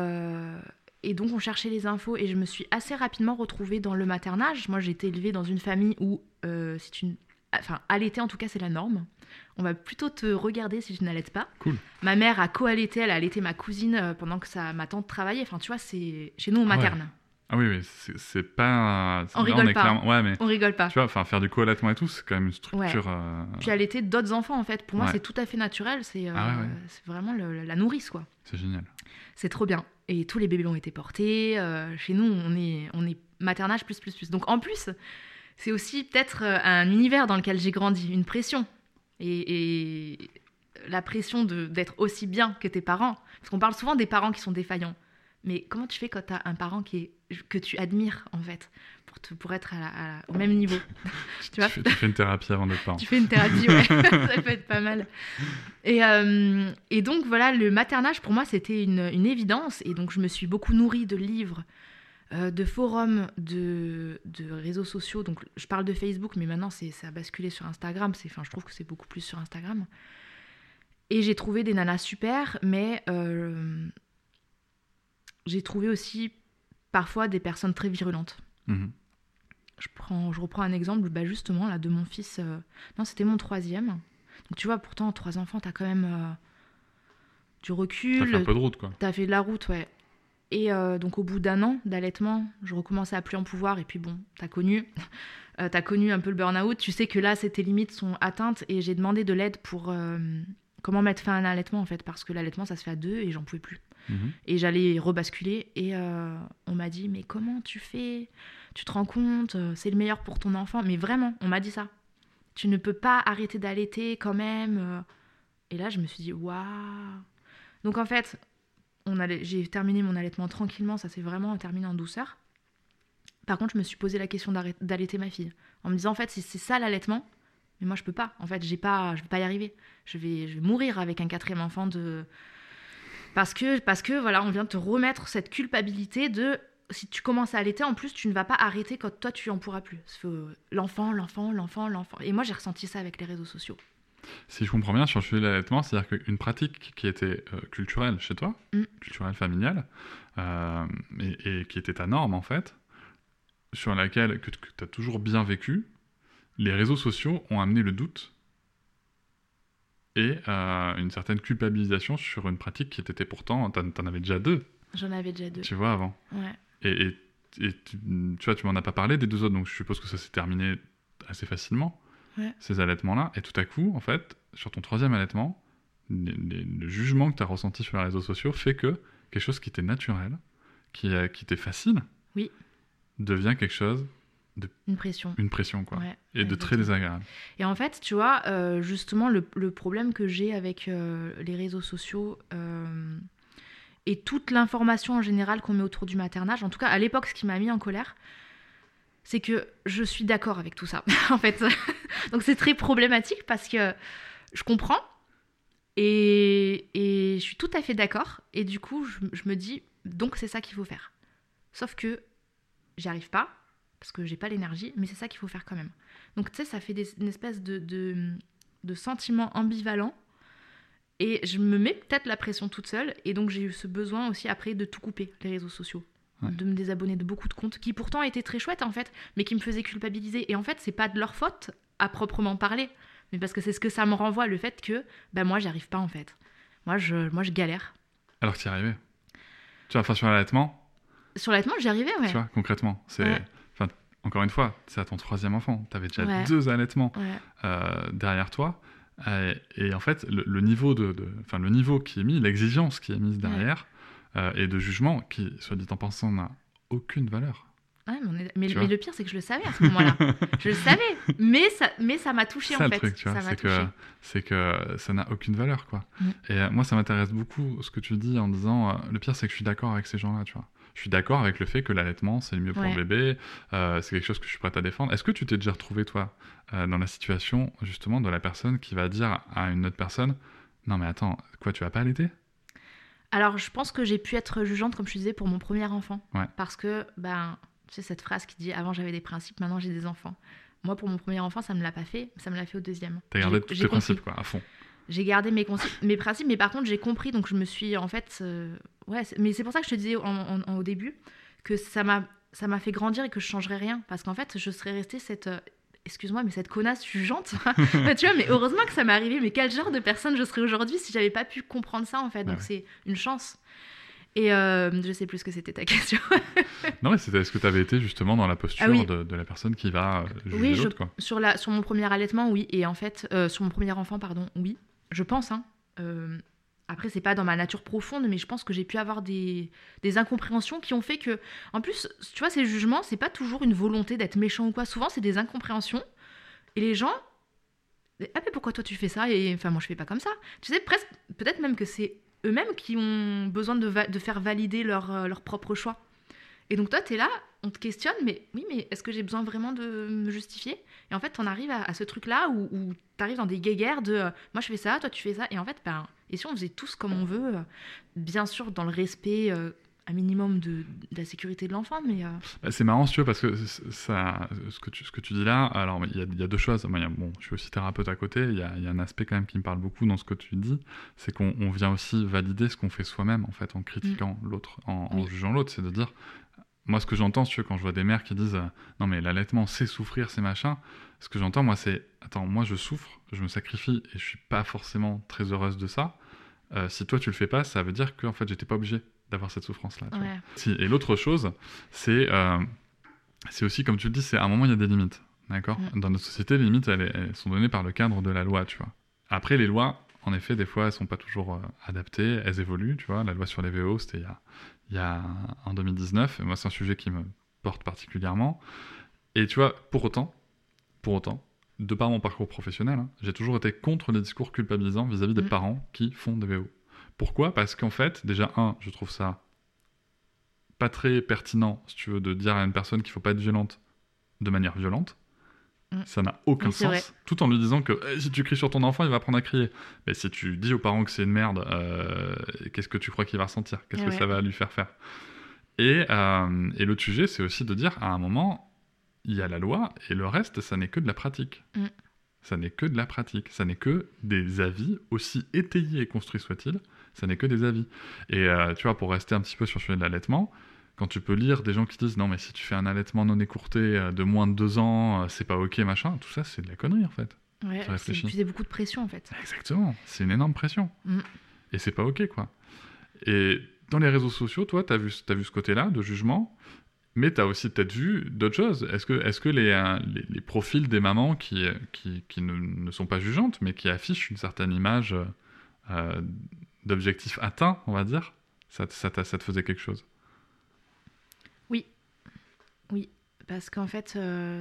donc, on cherchait les infos. Et je me suis assez rapidement retrouvée dans le maternage. Moi, j'ai été élevée dans une famille où allaiter, en tout cas, c'est la norme. On va plutôt te regarder si tu n'allaites pas. Cool. Ma mère a co-allaité, elle a allaité ma cousine pendant que ma tante travaillait. Enfin, tu vois, chez nous, on materne. Ouais. Ah oui, c'est pas... On rigole pas. Clairement... Ouais, mais... On rigole pas. Tu vois, faire du co-allaitement et tout, c'est quand même une structure... Ouais. Puis allaiter d'autres enfants, en fait. Pour moi, c'est tout à fait naturel. C'est vraiment la nourrice, quoi. C'est génial. C'est trop bien. Et tous les bébés ont été portés. Chez nous, on est maternage plus. Donc, en plus, c'est aussi peut-être un univers dans lequel j'ai grandi. Une pression. Et la pression d'être aussi bien que tes parents. Parce qu'on parle souvent des parents qui sont défaillants. Mais comment tu fais quand tu as un parent que tu admires, en fait, pour être au même niveau? Tu fais une thérapie avant d'être parent. Tu fais une thérapie, ouais. Ça peut être pas mal. Et donc, voilà, le maternage, pour moi, c'était une évidence. Et donc, je me suis beaucoup nourrie de livres, de forums, de réseaux sociaux. Donc, je parle de Facebook, mais maintenant, ça a basculé sur Instagram. Je trouve que c'est beaucoup plus sur Instagram. Et j'ai trouvé des nanas super, mais... j'ai trouvé aussi parfois des personnes très virulentes. Mmh. Je reprends un exemple justement là, de mon fils. Non, c'était mon 3e. Donc tu vois, pourtant, 3 enfants, t'as quand même du recul. T'as fait un peu de route, quoi. T'as fait de la route, ouais. Et donc au bout d'1 an d'allaitement, je recommençais à plus en pouvoir. Et puis bon, t'as connu un peu le burn-out. Tu sais que là, tes limites sont atteintes. Et j'ai demandé de l'aide pour comment mettre fin à un allaitement, en fait. Parce que l'allaitement, ça se fait à 2 et j'en pouvais plus. Et j'allais rebasculer et on m'a dit, mais comment tu fais? Tu te rends compte? C'est le meilleur pour ton enfant. Mais vraiment, on m'a dit ça. Tu ne peux pas arrêter d'allaiter quand même. Et là, je me suis dit, waouh. Donc en fait, j'ai terminé mon allaitement tranquillement. Ça s'est vraiment terminé en douceur. Par contre, je me suis posé la question d'allaiter ma fille. En me disant, en fait, si c'est ça l'allaitement, mais moi, je peux pas. En fait, je vais pas y arriver. Je vais mourir avec un 4e enfant Parce que voilà, on vient de te remettre cette culpabilité de si tu commences à allaiter, en plus, tu ne vas pas arrêter quand toi, tu en pourras plus. L'enfant. Et moi, j'ai ressenti ça avec les réseaux sociaux. Si je comprends bien sur le sujet de l'allaitement, c'est-à-dire qu'une pratique qui était culturelle chez toi, culturelle familiale, et qui était ta norme en fait, sur laquelle que tu as toujours bien vécu, les réseaux sociaux ont amené le doute et une certaine culpabilisation sur une pratique qui était pourtant, t'en avais déjà 2. J'en avais déjà 2. Tu vois, avant. Ouais. Et tu vois, tu m'en as pas parlé des 2 autres, donc je suppose que ça s'est terminé assez facilement, ces allaitements-là. Et tout à coup, en fait, sur ton 3e allaitement, le jugement que tu as ressenti sur les réseaux sociaux fait que quelque chose qui était naturel, qui était facile, devient quelque chose une pression. Une pression, quoi. Ouais, et de très désagréable. Et en fait, tu vois, justement, le problème que j'ai avec les réseaux sociaux et toute l'information en général qu'on met autour du maternage, en tout cas, à l'époque, ce qui m'a mis en colère, c'est que je suis d'accord avec tout ça, en fait. Donc, c'est très problématique parce que je comprends et je suis tout à fait d'accord. Et du coup, je me dis, donc, c'est ça qu'il faut faire. Sauf que j'y arrive pas. Parce que j'ai pas l'énergie, mais c'est ça qu'il faut faire quand même. Donc tu sais, ça fait une espèce de sentiment ambivalent, et je me mets peut-être la pression toute seule, et donc j'ai eu ce besoin aussi après de tout couper, les réseaux sociaux, de me désabonner de beaucoup de comptes, qui pourtant étaient très chouettes en fait, mais qui me faisaient culpabiliser. Et en fait, c'est pas de leur faute à proprement parler, mais parce que c'est ce que ça me renvoie, le fait que moi j'y arrive pas en fait. Moi je galère. Alors que tu y arrivais. Tu vois, enfin sur l'allaitement. Sur l'allaitement, j'y arrivais, ouais. Tu vois, concrètement, c'est... Ouais. Encore une fois, c'est à ton 3e enfant. Tu avais déjà 2 allaitements derrière toi. Et en fait, le niveau le niveau qui est mis, l'exigence qui est mise derrière, et de jugement qui, soit dit en passant, n'a aucune valeur. Ouais, mais le pire, c'est que je le savais à ce moment-là. Je le savais, mais ça m'a touchée en fait. C'est ça le truc, tu vois, c'est que ça n'a aucune valeur, quoi. Et moi, ça m'intéresse beaucoup ce que tu dis en disant, le pire, c'est que je suis d'accord avec ces gens-là, tu vois. Je suis d'accord avec le fait que l'allaitement, c'est le mieux pour le bébé, c'est quelque chose que je suis prête à défendre. Est-ce que tu t'es déjà retrouvé, toi, dans la situation, justement, de la personne qui va dire à une autre personne « Non mais attends, quoi, tu vas pas allaiter ?» Alors, je pense que j'ai pu être jugeante, comme je disais, pour mon premier enfant. Ouais. Parce que, tu sais, cette phrase qui dit « Avant, j'avais des principes, maintenant, j'ai des enfants ». Moi, pour mon premier enfant, ça me l'a pas fait, ça me l'a fait au 2e. T'as gardé tous tes principes, quoi, à fond. J'ai gardé mes principes, mais par contre, j'ai compris, donc je me suis, en fait... mais c'est pour ça que je te disais au début que ça m'a fait grandir et que je changerais rien. Parce qu'en fait, je serais restée cette... excuse-moi, mais cette connasse jugeante. Tu vois, mais heureusement que ça m'est arrivé. Mais quel genre de personne je serais aujourd'hui si j'avais pas pu comprendre ça, en fait. Donc c'est une chance. Et je sais plus ce que c'était ta question. Non, mais c'était est-ce que tu avais été justement dans la posture de la personne qui va juger l'autre, quoi. Sur mon premier allaitement, oui. Et en fait, sur mon premier enfant, pardon, oui. Je pense, hein. Après, c'est pas dans ma nature profonde, mais je pense que j'ai pu avoir des incompréhensions qui ont fait que... En plus, tu vois, ces jugements, c'est pas toujours une volonté d'être méchant ou quoi. Souvent, c'est des incompréhensions. Et les gens... Ah, mais pourquoi toi, tu fais ça ? Et enfin, moi, je fais pas comme ça. Tu sais, peut-être même que c'est eux-mêmes qui ont besoin de faire valider leur propre choix. Et donc, toi, t'es là, on te questionne, mais oui, mais est-ce que j'ai besoin vraiment de me justifier ? Et en fait, t'en arrives à ce truc-là où t'arrives dans des guéguerres de moi, je fais ça, toi, tu fais ça. Et en fait, et si on faisait tous comme on veut, bien sûr, dans le respect un minimum de la sécurité de l'enfant, mais... C'est marrant, si tu veux, parce que ce que tu dis là, alors il y a 2 choses. Je suis aussi thérapeute à côté, il y a un aspect quand même qui me parle beaucoup dans ce que tu dis, c'est qu'on vient aussi valider ce qu'on fait soi-même, en fait, en critiquant l'autre, en jugeant l'autre. C'est de dire, moi, ce que j'entends, si tu veux, quand je vois des mères qui disent non mais l'allaitement, c'est souffrir, c'est machin, ce que j'entends, moi, c'est attends, moi, je souffre, je me sacrifie, et je suis pas forcément très heureuse de ça. Si toi, tu le fais pas, ça veut dire que en fait, j'étais pas obligée d'avoir cette souffrance-là. Et l'autre chose, c'est aussi, comme tu le dis, c'est à un moment, il y a des limites. D'accord ? Dans notre société, les limites, elles sont données par le cadre de la loi, tu vois. Après, les lois, en effet, des fois, elles sont pas toujours adaptées, elles évoluent, tu vois. La loi sur les VO, c'était il y a en 2019, et moi, c'est un sujet qui me porte particulièrement. Et tu vois, pour autant, de par mon parcours professionnel, j'ai toujours été contre les discours culpabilisants vis-à-vis des parents qui font des VO. Pourquoi ? Parce qu'en fait, déjà, je trouve ça pas très pertinent, si tu veux, de dire à une personne qu'il faut pas être violente de manière violente. Ça n'a aucun sens. Vrai. Tout en lui disant que si tu cries sur ton enfant, il va apprendre à crier. Mais si tu dis aux parents que c'est une merde, qu'est-ce que tu crois qu'il va ressentir ? Qu'est-ce que ça va lui faire faire ? Et l'autre sujet, c'est aussi de dire, à un moment, il y a la loi, et le reste, ça n'est que de la pratique. Ça n'est que de la pratique. Ça n'est que des avis, aussi étayés et construits soient-ils, ça n'est que des avis. Et tu vois, pour rester un petit peu sur le sujet de l'allaitement, quand tu peux lire des gens qui disent « Non, mais si tu fais un allaitement non écourté de moins de 2 ans, c'est pas ok, machin », tout ça, c'est de la connerie, en fait. Ouais, c'est beaucoup de pression, en fait. Exactement. C'est une énorme pression. Et c'est pas ok, quoi. Et dans les réseaux sociaux, toi, t'as vu ce côté-là de jugement, mais t'as aussi peut-être vu d'autres choses. Est-ce que les profils des mamans qui ne sont pas jugeantes, mais qui affichent une certaine image d'objectif atteint, on va dire, ça te faisait quelque chose? Oui, parce qu'en fait,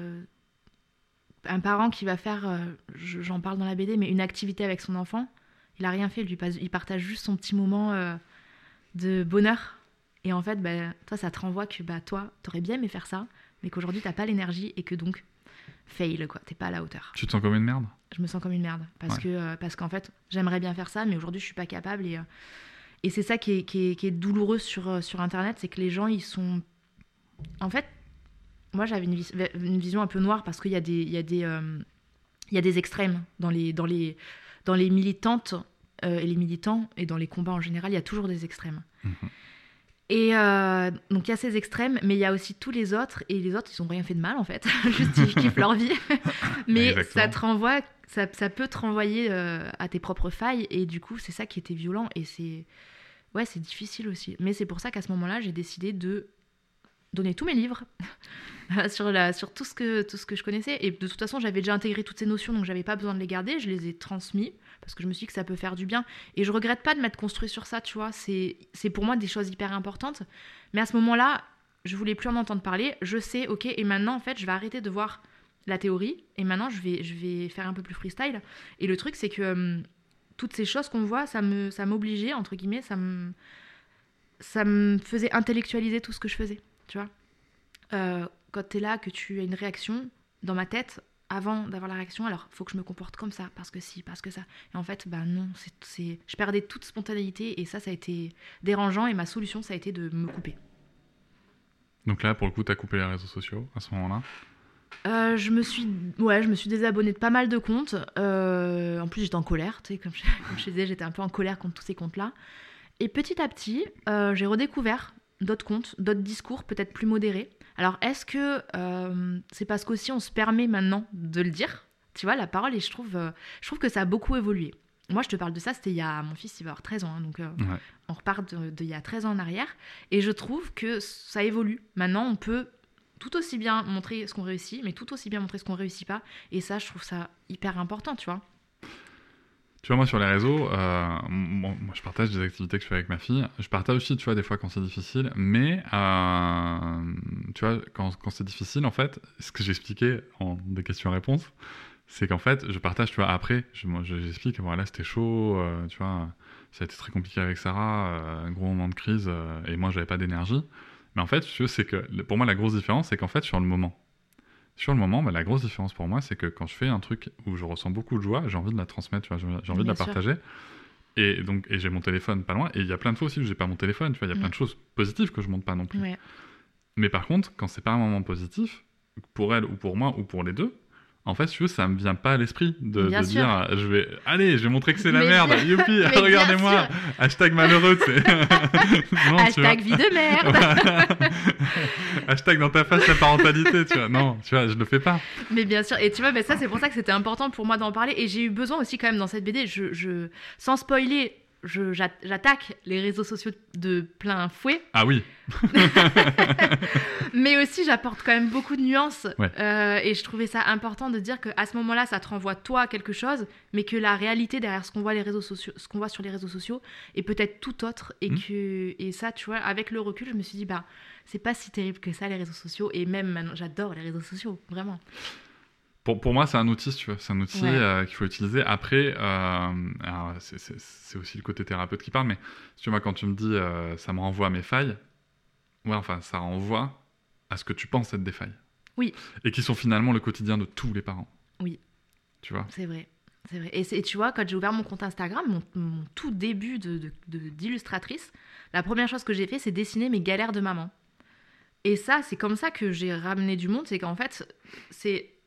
un parent qui va faire, j'en parle dans la BD, mais une activité avec son enfant, il a rien fait, il partage juste son petit moment de bonheur. Et en fait, toi, ça te renvoie que toi, t'aurais bien aimé faire ça, mais qu'aujourd'hui, t'as pas l'énergie et que donc, fail, quoi, t'es pas à la hauteur. Tu te sens comme une merde? Je me sens comme une merde, parce qu'en fait, j'aimerais bien faire ça, mais aujourd'hui, je suis pas capable. Et c'est ça qui est douloureux sur Internet, c'est que les gens, ils sont... En fait, moi, j'avais une vision un peu noire, parce qu'il y a des extrêmes dans les militantes et les militants, et dans les combats en général, il y a toujours des extrêmes. Et donc il y a ces extrêmes, mais il y a aussi tous les autres, et les autres ils ont rien fait de mal en fait, juste ils kiffent leur vie. Mais ça te renvoie, ça peut te renvoyer à tes propres failles, et du coup c'est ça qui était violent, et c'est difficile aussi. Mais c'est pour ça qu'à ce moment-là j'ai décidé de donner tous mes livres sur tout ce que je connaissais, et de toute façon j'avais déjà intégré toutes ces notions, donc j'avais pas besoin de les garder, je les ai transmis parce que je me suis dit que ça peut faire du bien, et je regrette pas de m'être construit sur ça, tu vois, c'est pour moi des choses hyper importantes, mais à ce moment-là je voulais plus en entendre parler, je sais, ok, et maintenant en fait je vais arrêter de voir la théorie, et maintenant je vais faire un peu plus freestyle, et le truc c'est que toutes ces choses qu'on voit, ça m'obligeait, entre guillemets, ça me faisait intellectualiser tout ce que je faisais, tu vois. Quand t'es là, que tu as une réaction dans ma tête, avant d'avoir la réaction, alors faut que je me comporte comme ça, parce que si, parce que ça. Et en fait, non, je perdais toute spontanéité, et ça a été dérangeant, et ma solution, ça a été de me couper. Donc là, pour le coup, t'as coupé les réseaux sociaux à ce moment-là? Je me suis désabonnée de pas mal de comptes. En plus, j'étais en colère, tu sais, comme je disais, j'étais un peu en colère contre tous ces comptes-là. Et petit à petit, j'ai redécouvert d'autres comptes, d'autres discours peut-être plus modérés. Alors, est-ce que c'est parce qu'aussi on se permet maintenant de le dire, tu vois, la parole, et je trouve que ça a beaucoup évolué. Moi, je te parle de ça, c'était mon fils, il va avoir 13 ans, hein, donc on repart d'il y a 13 ans en arrière, et je trouve que ça évolue. Maintenant, on peut tout aussi bien montrer ce qu'on réussit, mais tout aussi bien montrer ce qu'on réussit pas, et ça, je trouve ça hyper important, tu vois. Tu vois, moi, sur les réseaux, moi, je partage des activités que je fais avec ma fille. Je partage aussi, tu vois, des fois quand c'est difficile. Mais, tu vois, quand c'est difficile, en fait, ce que j'expliquais en des questions-réponses, c'est qu'en fait, je partage, tu vois, après, j'explique, voilà, c'était chaud, tu vois, ça a été très compliqué avec Sarah, un gros moment de crise, et moi, j'avais pas d'énergie. Mais en fait, tu vois, c'est que, pour moi, la grosse différence, c'est qu'en fait, sur le moment, la grosse différence pour moi, c'est que quand je fais un truc où je ressens beaucoup de joie, j'ai envie de la transmettre, tu vois, j'ai envie de la partager. Et j'ai mon téléphone pas loin. Et il y a plein de fois aussi où j'ai pas mon téléphone, tu vois, il y a plein de choses positives que je montre pas non plus. Ouais. Mais par contre, quand c'est pas un moment positif, pour elle ou pour moi ou pour les deux, en fait, tu vois, ça me vient pas à l'esprit de dire, je vais montrer que c'est la merde, youpi, regardez-moi, hashtag malheureux, tu sais. Non, hashtag vie de merde. Hashtag dans ta face la parentalité, tu vois. Non, tu vois, je le fais pas. Mais bien sûr, et tu vois, ça c'est pour ça que c'était important pour moi d'en parler, et j'ai eu besoin aussi quand même dans cette BD, sans spoiler, j'attaque les réseaux sociaux de plein fouet. Ah oui. Mais aussi j'apporte quand même beaucoup de nuances, ouais. Et je trouvais ça important de dire qu'à ce moment-là ça te renvoie toi à quelque chose, mais que la réalité derrière ce qu'on voit sur les réseaux sociaux est peut-être tout autre, et ça, tu vois, avec le recul, je me suis dit c'est pas si terrible que ça, les réseaux sociaux, et même maintenant j'adore les réseaux sociaux, vraiment. Pour moi, c'est un outil, tu vois. C'est un outil qu'il faut utiliser. Après, alors, c'est aussi le côté thérapeute qui parle, mais tu vois, quand tu me dis ça me renvoie à mes failles, ça renvoie à ce que tu penses être des failles. Oui. Et qui sont finalement le quotidien de tous les parents. Oui. Tu vois ? C'est vrai. Et tu vois, quand j'ai ouvert mon compte Instagram, mon tout début d'illustratrice, la première chose que j'ai fait, c'est dessiner mes galères de maman. Et ça, c'est comme ça que j'ai ramené du monde. C'est qu'en fait, c'est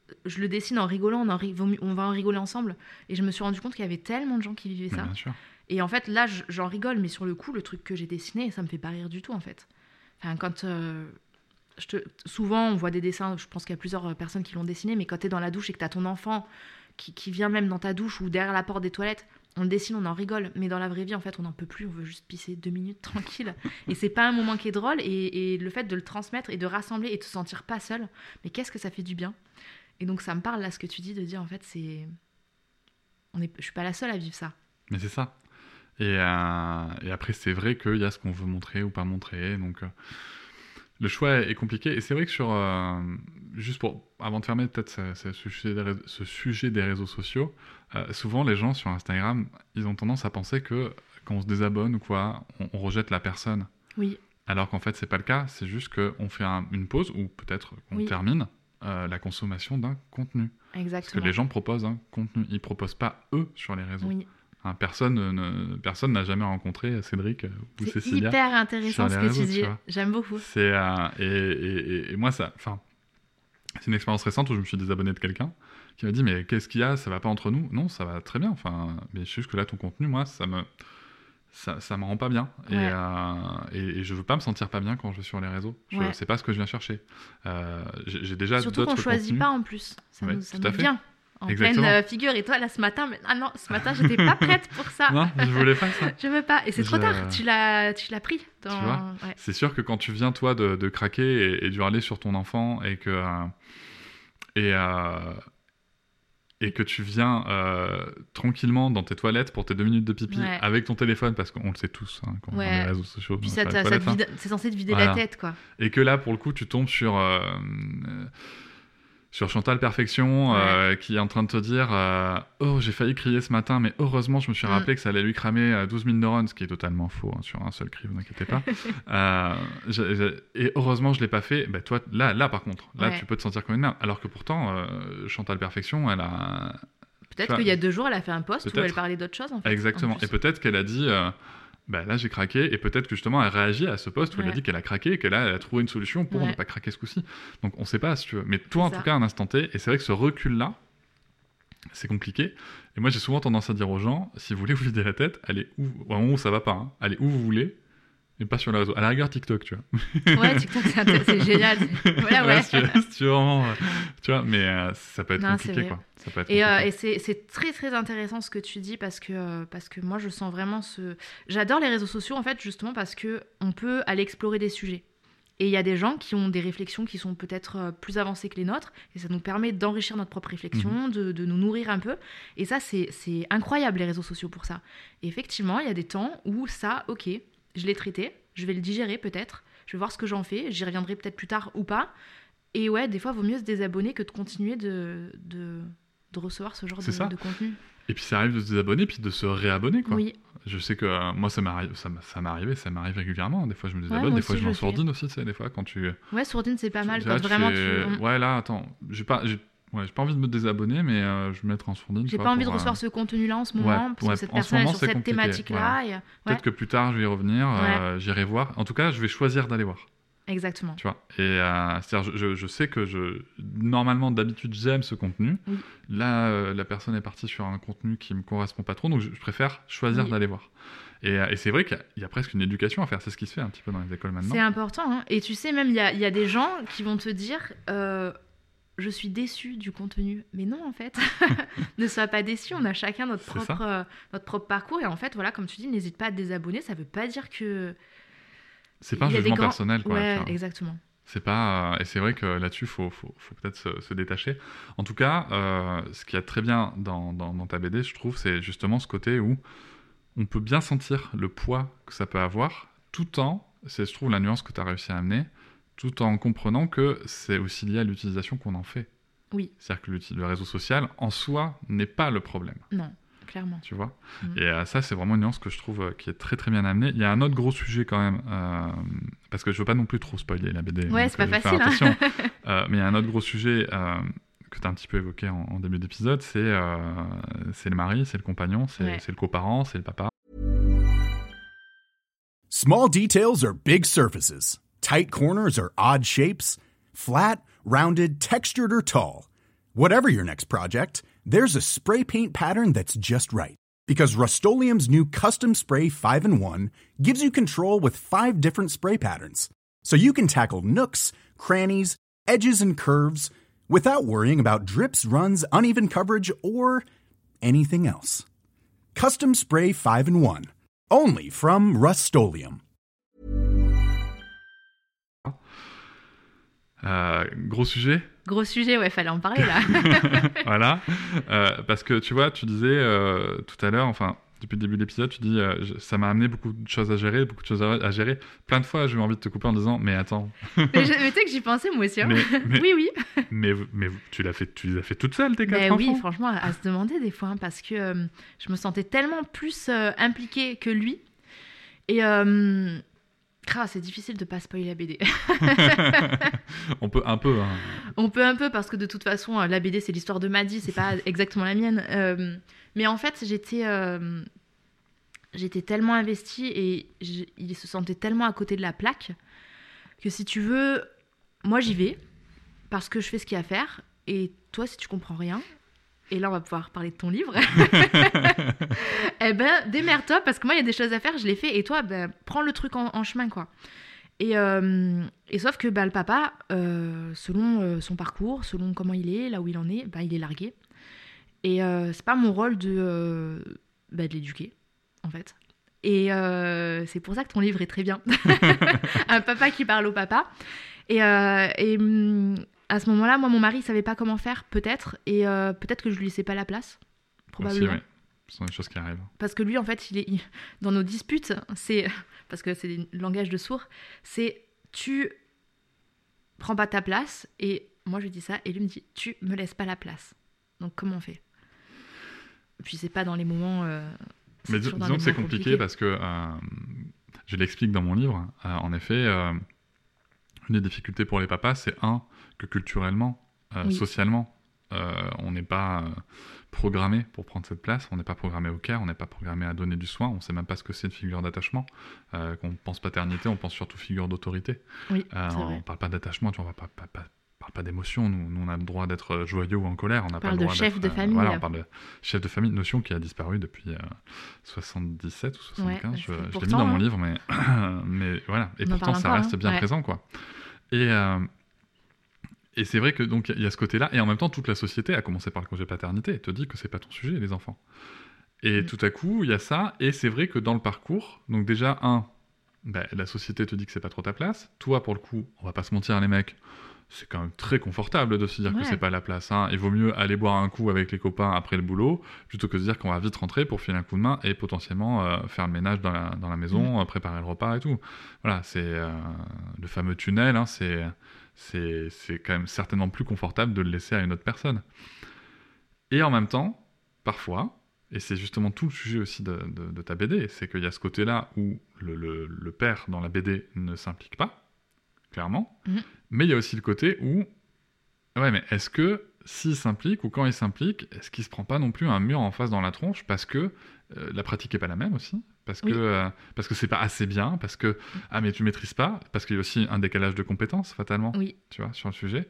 je le dessine en rigolant, on va en rigoler ensemble. Et je me suis rendu compte qu'il y avait tellement de gens qui vivaient ça. Bien sûr. Et en fait, là, j'en rigole, mais sur le coup, le truc que j'ai dessiné, ça me fait pas rire du tout, en fait. Enfin, quand... souvent, on voit des dessins, je pense qu'il y a plusieurs personnes qui l'ont dessiné, mais quand t'es dans la douche et que t'as ton enfant qui vient même dans ta douche ou derrière la porte des toilettes, on le dessine, on en rigole. Mais dans la vraie vie, en fait, on n'en peut plus, on veut juste pisser 2 minutes tranquille. Et c'est pas un moment qui est drôle. Et le fait de le transmettre et de rassembler et de se sentir pas seul, mais qu'est-ce que ça fait du bien. Et donc, ça me parle, là, ce que tu dis, de dire, en fait, je suis pas la seule à vivre ça. Mais c'est ça. Et après, c'est vrai qu'il y a ce qu'on veut montrer ou pas montrer. Donc, le choix est compliqué. Et c'est vrai que juste avant de fermer peut-être ce sujet des réseaux sociaux, souvent les gens sur Instagram, ils ont tendance à penser que quand on se désabonne ou quoi, on rejette la personne. Oui. Alors qu'en fait, c'est pas le cas. C'est juste qu'on fait une pause ou peut-être qu'on termine la consommation d'un contenu. Exactement. Parce que les gens proposent un contenu. Ils proposent pas eux sur les réseaux. Oui. Personne n'a jamais rencontré Cédric ou Cécilia. C'est hyper intéressant ce que tu dis. J'aime beaucoup. Et moi, c'est une expérience récente où je me suis désabonné de quelqu'un qui m'a dit mais qu'est-ce qu'il y a, ça va pas entre nous? Non, ça va très bien. Enfin, mais c'est juste que là, ton contenu, moi, ça me rend pas bien. Ouais. Et je veux pas me sentir pas bien quand je vais sur les réseaux. C'est pas ce que je viens chercher. J'ai déjà surtout d'autres qu'on choisit contenus. pas en plus. Ça nous vient. En Exactement. pleine figure. Et toi, là, ce matin, ce matin, j'étais pas prête pour ça. Non, je voulais pas ça. Je veux pas. Et c'est trop tard. Tu l'as pris. Tu vois, c'est sûr que quand tu viens, toi, de craquer et d'hurler sur ton enfant et que tu viens tranquillement dans tes toilettes pour tes 2 minutes de pipi avec ton téléphone, parce qu'on le sait tous, quand on est les réseaux sociaux. Puis c'est censé te vider la tête, quoi. Et que là, pour le coup, tu tombes sur Chantal Perfection qui est en train de te dire oh, j'ai failli crier ce matin, mais heureusement je me suis rappelé que ça allait lui cramer 12 000 neurones, ce qui est totalement faux, sur un seul cri, vous inquiétez pas. Et heureusement je l'ai pas fait. Bah, toi, là par contre, tu peux te sentir comme une merde, alors que pourtant Chantal Perfection, elle a... Peut-être qu'il y a 2 jours elle a fait un post où elle parlait d'autre chose, en fait. Exactement, et peut-être qu'elle a dit là j'ai craqué, et peut-être que justement elle réagit à ce post où elle a dit qu'elle a craqué et qu'elle a trouvé une solution pour ne pas craquer ce coup-ci. Donc on sait pas, si tu veux, mais toi en tout cas à un instant T, et c'est vrai que ce recul là c'est compliqué, et moi j'ai souvent tendance à dire aux gens, si vous voulez vous vider la tête, allez où, au moment où ça va pas, allez où vous voulez, et pas sur les réseaux. À la rigueur, TikTok, tu vois. Ouais, TikTok, c'est génial. Voilà, si tu veux vraiment... tu vois, mais ça peut être compliqué, quoi. Ça peut être compliqué. Et c'est très, très intéressant ce que tu dis, parce que moi, je sens vraiment J'adore les réseaux sociaux, en fait, justement, parce qu'on peut aller explorer des sujets. Et il y a des gens qui ont des réflexions qui sont peut-être plus avancées que les nôtres, et ça nous permet d'enrichir notre propre réflexion, de nous nourrir un peu. Et ça, c'est incroyable, les réseaux sociaux, pour ça. Et effectivement, il y a des temps où ça, ok... Je l'ai traité, je vais le digérer peut-être, je vais voir ce que j'en fais, j'y reviendrai peut-être plus tard ou pas. Et ouais, des fois, il vaut mieux se désabonner que de continuer de recevoir ce genre de contenu. Et puis ça arrive de se désabonner, puis de se réabonner, quoi. Oui. Je sais que moi, ça m'arrive régugulièrement. Des fois, je me désabonne, des fois, je m'en sourdine aussi, tu sais, des fois, quand tu... Ouais, sourdine, c'est pas mal, quand là, vraiment Ouais, là, attends, j'ai pas envie de me désabonner, mais je vais mettre en sourdine. J'ai pas envie de recevoir ce contenu-là en ce moment, parce que cette personne est sur cette thématique-là. Voilà. Peut-être que plus tard, je vais y revenir, j'irai voir. En tout cas, je vais choisir d'aller voir. Exactement. Tu vois. Et c'est-à-dire, je sais que normalement, d'habitude, j'aime ce contenu. Oui. Là, la personne est partie sur un contenu qui me correspond pas trop, donc je préfère choisir d'aller voir. Et c'est vrai qu'il y a presque une éducation à faire. C'est ce qui se fait un petit peu dans les écoles maintenant. C'est important, hein. Et tu sais, même, il y a des gens qui vont te dire... je suis déçue du contenu. Mais non, en fait. Ne sois pas déçu. On a chacun notre propre parcours. Et en fait, voilà, comme tu dis, n'hésite pas à te désabonner. Ça veut pas dire que... C'est pas un jugement personnel, quoi. Ouais, exactement. C'est pas... Et c'est vrai que là-dessus, faut peut-être se détacher. En tout cas, ce qui est très bien dans ta BD, je trouve, c'est justement ce côté où on peut bien sentir le poids que ça peut avoir, tout en... C'est, je trouve, la nuance que tu as réussi à amener, tout en comprenant que c'est aussi lié à l'utilisation qu'on en fait. Oui. C'est-à-dire que le réseau social, en soi, n'est pas le problème. Non, clairement. Tu vois. Et ça, c'est vraiment une nuance que je trouve qui est très très bien amenée. Il y a un autre gros sujet quand même, parce que je veux pas non plus trop spoiler la BD. Ouais, c'est pas facile. Mais il y a un autre gros sujet que tu as un petit peu évoqué en début d'épisode, c'est le mari, c'est le compagnon, c'est le coparent, c'est le papa. Small details are big surfaces. Tight corners or odd shapes. Flat, rounded, textured, or tall. Whatever your next project, there's a spray paint pattern that's just right. Because Rust-Oleum's new Custom Spray 5-in-1 gives you control with 5 different spray patterns. So you can tackle nooks, crannies, edges, and curves without worrying about drips, runs, uneven coverage, or anything else. Custom Spray 5-in-1. Only from Rust-Oleum. Gros sujet. Gros sujet, ouais, fallait en parler là. Voilà. Parce que tu vois, tu disais tout à l'heure, enfin, depuis le début de l'épisode, tu dis ça m'a amené beaucoup de choses à gérer, beaucoup de choses à gérer. Plein de fois, j'ai eu envie de te couper en disant mais attends. mais tu sais que j'y pensais moi aussi. Hein. Oui. Mais tu les as fait toute seule, tes 4 enfants. Oui, franchement, à se demander des fois, hein, parce que je me sentais tellement plus impliquée que lui. Et c'est difficile de pas spoiler la BD. On peut un peu. Hein. On peut un peu parce que de toute façon, la BD c'est l'histoire de Maddy, c'est pas exactement la mienne. Mais en fait, j'étais tellement investie et il se sentait tellement à côté de la plaque que si tu veux, moi j'y vais parce que je fais ce qu'il y a à faire et toi si tu comprends rien. Et là, on va pouvoir parler de ton livre. Eh ben, démerde-toi, parce que moi, il y a des choses à faire, je les fais, et toi, prends le truc en chemin, quoi. Et sauf que le papa, selon son parcours, selon comment il est, là où il en est, il est largué. Et c'est pas mon rôle de l'éduquer, en fait. Et c'est pour ça que ton livre est très bien. Un papa qui parle au papa. Et à ce moment-là, moi, mon mari, il savait pas comment faire, peut-être, et peut-être que je lui laissais pas la place, probablement. Aussi, ouais. Ce sont des choses qui arrivent. Parce que lui, en fait, dans nos disputes, parce que c'est le langage de sourd, c'est tu prends pas ta place, et moi, je lui dis ça, et lui me dit, tu me laisses pas la place. Donc, comment on fait ? Puis, c'est pas dans les moments... Mais disons que c'est compliqué parce que, je l'explique dans mon livre, en effet... Une des difficultés pour les papas, c'est que culturellement, socialement, on n'est pas programmé pour prendre cette place, on n'est pas programmé au care, on n'est pas programmé à donner du soin, on ne sait même pas ce que c'est une figure d'attachement. Quand on pense paternité, on pense surtout figure d'autorité. Oui, on ne parle pas d'attachement, on ne parle pas d'émotion, nous on a le droit d'être joyeux ou en colère. On parle de chef de famille. Voilà, on parle de chef de famille, notion qui a disparu depuis 77 ou 75, je l'ai mis dans mon livre, mais voilà, et pourtant ça reste bien présent, quoi. Et c'est vrai que donc il y a ce côté-là, et en même temps toute la société, à commencer par le congé paternité, te dit que c'est pas ton sujet, les enfants. Et tout à coup il y a ça, et c'est vrai que dans le parcours, donc déjà la société te dit que c'est pas trop ta place. Toi, pour le coup, on va pas se mentir, les mecs, c'est quand même très confortable de se dire que c'est pas la place. Hein. Il vaut mieux aller boire un coup avec les copains après le boulot, plutôt que de se dire qu'on va vite rentrer pour filer un coup de main et potentiellement faire le ménage dans la maison, préparer le repas et tout. Voilà, c'est le fameux tunnel, hein, c'est quand même certainement plus confortable de le laisser à une autre personne. Et en même temps, parfois, et c'est justement tout le sujet aussi de ta BD, c'est qu'il y a ce côté-là où le père dans la BD ne s'implique pas, clairement, mais il y a aussi le côté où, mais est-ce que s'il s'implique ou quand il s'implique, est-ce qu'il se prend pas non plus un mur en face dans la tronche parce que la pratique est pas la même aussi, parce que c'est pas assez bien, parce que mais tu maîtrises pas, parce qu'il y a aussi un décalage de compétences fatalement, tu vois, sur le sujet.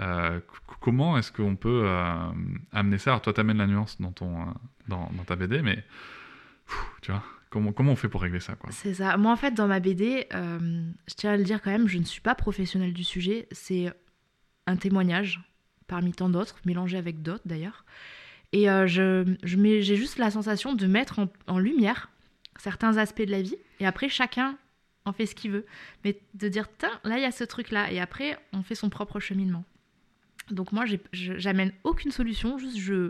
Comment est-ce qu'on peut amener ça ? Alors toi t'amènes la nuance dans ta BD, mais tu vois, comment on fait pour régler ça, quoi ? C'est ça. Moi en fait dans ma BD, je tiens à le dire quand même, je ne suis pas professionnelle du sujet, c'est un témoignage parmi tant d'autres, mélangé avec d'autres d'ailleurs, et j'ai juste la sensation de mettre en lumière certains aspects de la vie, et après chacun en fait ce qu'il veut, mais de dire là il y a ce truc là, et après on fait son propre cheminement. Donc moi j'amène aucune solution, juste je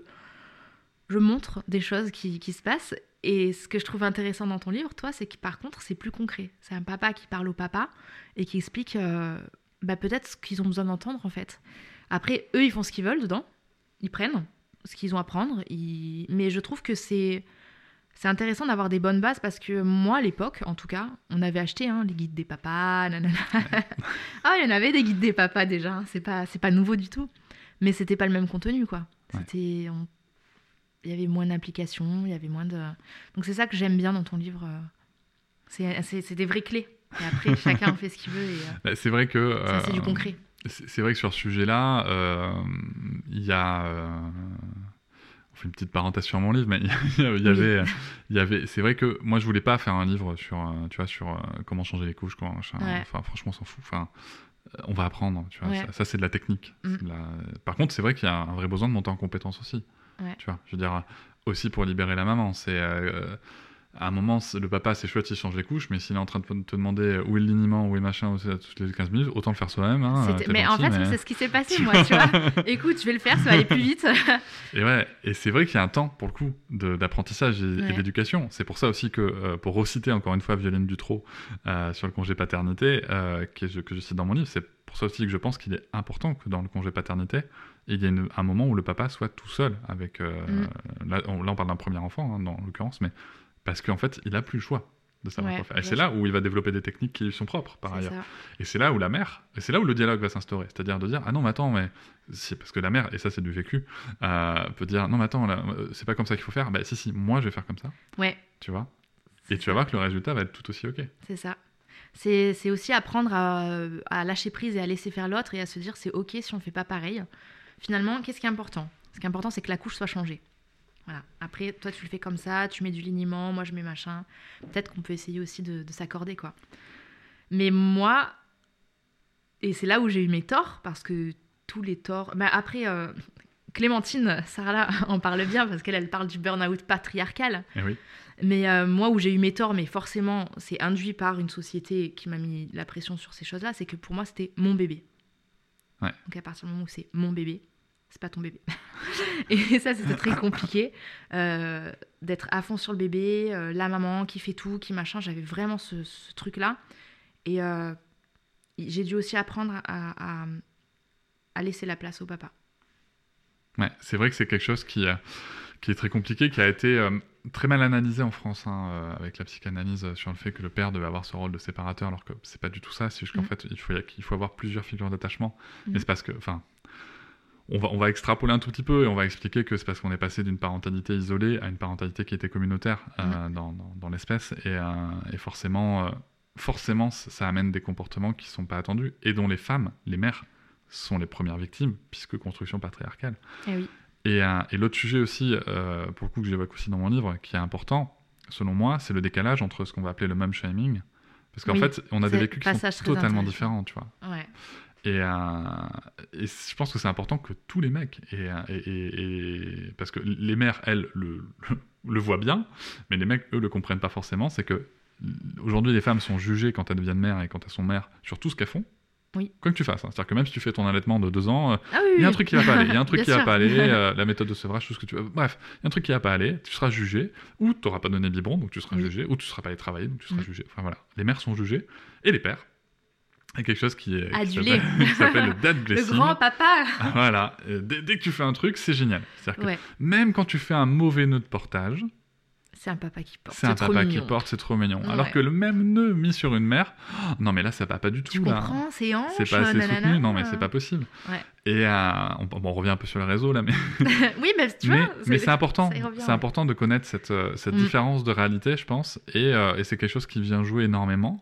montre des choses qui se passent. Et ce que je trouve intéressant dans ton livre, toi, c'est que par contre c'est plus concret, c'est un papa qui parle au papa et qui explique peut-être ce qu'ils ont besoin d'entendre en fait. Après eux ils font ce qu'ils veulent dedans, ils prennent ce qu'ils ont à prendre, mais je trouve que c'est intéressant d'avoir des bonnes bases, parce que moi, à l'époque, en tout cas, on avait acheté les guides des papas, nanana. Il y en avait des guides des papas déjà, c'est pas nouveau du tout. Mais c'était pas le même contenu, quoi. Il y avait moins d'implication, il y avait moins de... Donc c'est ça que j'aime bien dans ton livre. C'est des vraies clés. Et après, chacun fait ce qu'il veut. Et, c'est vrai que... c'est du concret. c'est vrai que sur ce sujet-là, il y a... on fait une petite parenthèse sur mon livre, mais il y avait... C'est vrai que moi, je voulais pas faire un livre sur, tu vois, sur comment changer les couches, comment machin. Ouais. Enfin, franchement, on s'en fout. Enfin, on va apprendre, tu vois. Ouais. Ça, c'est de la technique. C'est de la- Par contre, c'est vrai qu'il y a un vrai besoin de monter en compétence aussi. Ouais. Tu vois, je veux dire, aussi pour libérer la maman. C'est... à un moment, le papa, c'est chouette, il change les couches, mais s'il est en train de te demander où est le liniment, où est machin, toutes les 15 minutes, autant le faire soi-même. Hein, Mais gentil, en fait, c'est ce qui s'est passé, moi, tu vois. Écoute, je vais le faire, ça va aller plus vite. Et ouais, et c'est vrai qu'il y a un temps, pour le coup, d'apprentissage et d'éducation. C'est pour ça aussi que, pour reciter encore une fois Violine Dutrot sur le congé paternité, que je cite dans mon livre, c'est pour ça aussi que je pense qu'il est important que dans le congé paternité, il y ait un moment où le papa soit tout seul avec... là, on parle d'un premier enfant, hein, dans l'occurrence, mais parce qu'en fait, il n'a plus le choix de savoir quoi faire. Et c'est là où il va développer des techniques qui lui sont propres, par ailleurs. Ça. Et c'est là où la mère, et c'est là où le dialogue va s'instaurer. C'est-à-dire de dire, ah non, mais attends, mais... Parce que la mère, et ça c'est du vécu, peut dire, non, mais attends, là, c'est pas comme ça qu'il faut faire. Bah si, moi je vais faire comme ça. Ouais. Tu vois. Et tu vas voir que le résultat va être tout aussi OK. C'est ça. C'est aussi apprendre à lâcher prise et à laisser faire l'autre et à se dire, c'est OK si on fait pas pareil. Finalement, qu'est-ce qui est important ? Ce qui est important, c'est que la couche soit changée. Voilà. Après, toi, tu le fais comme ça, tu mets du liniment, moi, je mets machin. Peut-être qu'on peut essayer aussi de s'accorder, quoi. Mais moi, et c'est là où j'ai eu mes torts, parce que tous les torts... Bah, après, Clémentine, Sarah, en parle bien, parce qu'elle parle du burn-out patriarcal. Eh oui. Mais moi, où j'ai eu mes torts, mais forcément, c'est induit par une société qui m'a mis la pression sur ces choses-là, c'est que pour moi, c'était mon bébé. Ouais. Donc, à partir du moment où c'est mon bébé, c'est pas ton bébé. Et ça, c'était très compliqué d'être à fond sur le bébé, la maman qui fait tout, qui machin. J'avais vraiment ce truc-là. Et j'ai dû aussi apprendre à laisser la place au papa. Ouais, c'est vrai que c'est quelque chose qui est très compliqué, qui a été très mal analysé en France, hein, avec la psychanalyse, sur le fait que le père devait avoir ce rôle de séparateur, alors que c'est pas du tout ça. C'est juste qu'en fait, il faut avoir plusieurs figures d'attachement. Mais c'est parce que... On va extrapoler un tout petit peu et on va expliquer que c'est parce qu'on est passé d'une parentalité isolée à une parentalité qui était communautaire dans l'espèce. Et forcément, ça amène des comportements qui ne sont pas attendus et dont les femmes, les mères, sont les premières victimes, puisque construction patriarcale. Eh oui. Et l'autre sujet aussi, pour le coup, que j'évoque aussi dans mon livre, qui est important, selon moi, c'est le décalage entre ce qu'on va appeler le mom shaming. Parce qu'en fait, on a des vécus qui sont totalement différents, tu vois. Ouais. Et je pense que c'est important que tous les mecs, parce que les mères, elles, le voient bien, mais les mecs, eux, le comprennent pas forcément. C'est que aujourd'hui, les femmes sont jugées quand elles deviennent mères et quand elles sont mères sur tout ce qu'elles font. Oui. Quoi que tu fasses. Hein. C'est-à-dire que même si tu fais ton allaitement de 2 ans, il y a un truc qui va pas aller. Il y a un truc qui va pas aller. La méthode de sevrage, tout ce que tu veux. Bref, il y a un truc qui va pas aller. Tu seras jugé. Ou tu n'auras pas donné biberon, donc tu seras jugé. Ou tu ne seras pas allé travailler, donc tu seras jugé. Enfin voilà. Les mères sont jugées. Et les pères. Il y a quelque chose qui s'appelle le dad blessing. Le grand papa. Voilà. Dès que tu fais un truc, c'est génial. C'est-à-dire que même quand tu fais un mauvais nœud de portage, c'est un papa qui porte. C'est un papa qui porte, c'est trop mignon. Ouais. Alors que le même nœud mis sur une mère, non mais là ça va pas du tout. Tu comprends, c'est hanche, c'est pas assez soutenu, non mais c'est pas possible. Ouais. Et on revient un peu sur le réseau là, mais oui, mais tu vois, mais c'est important. C'est important de connaître cette différence de réalité, je pense, et c'est quelque chose qui vient jouer énormément.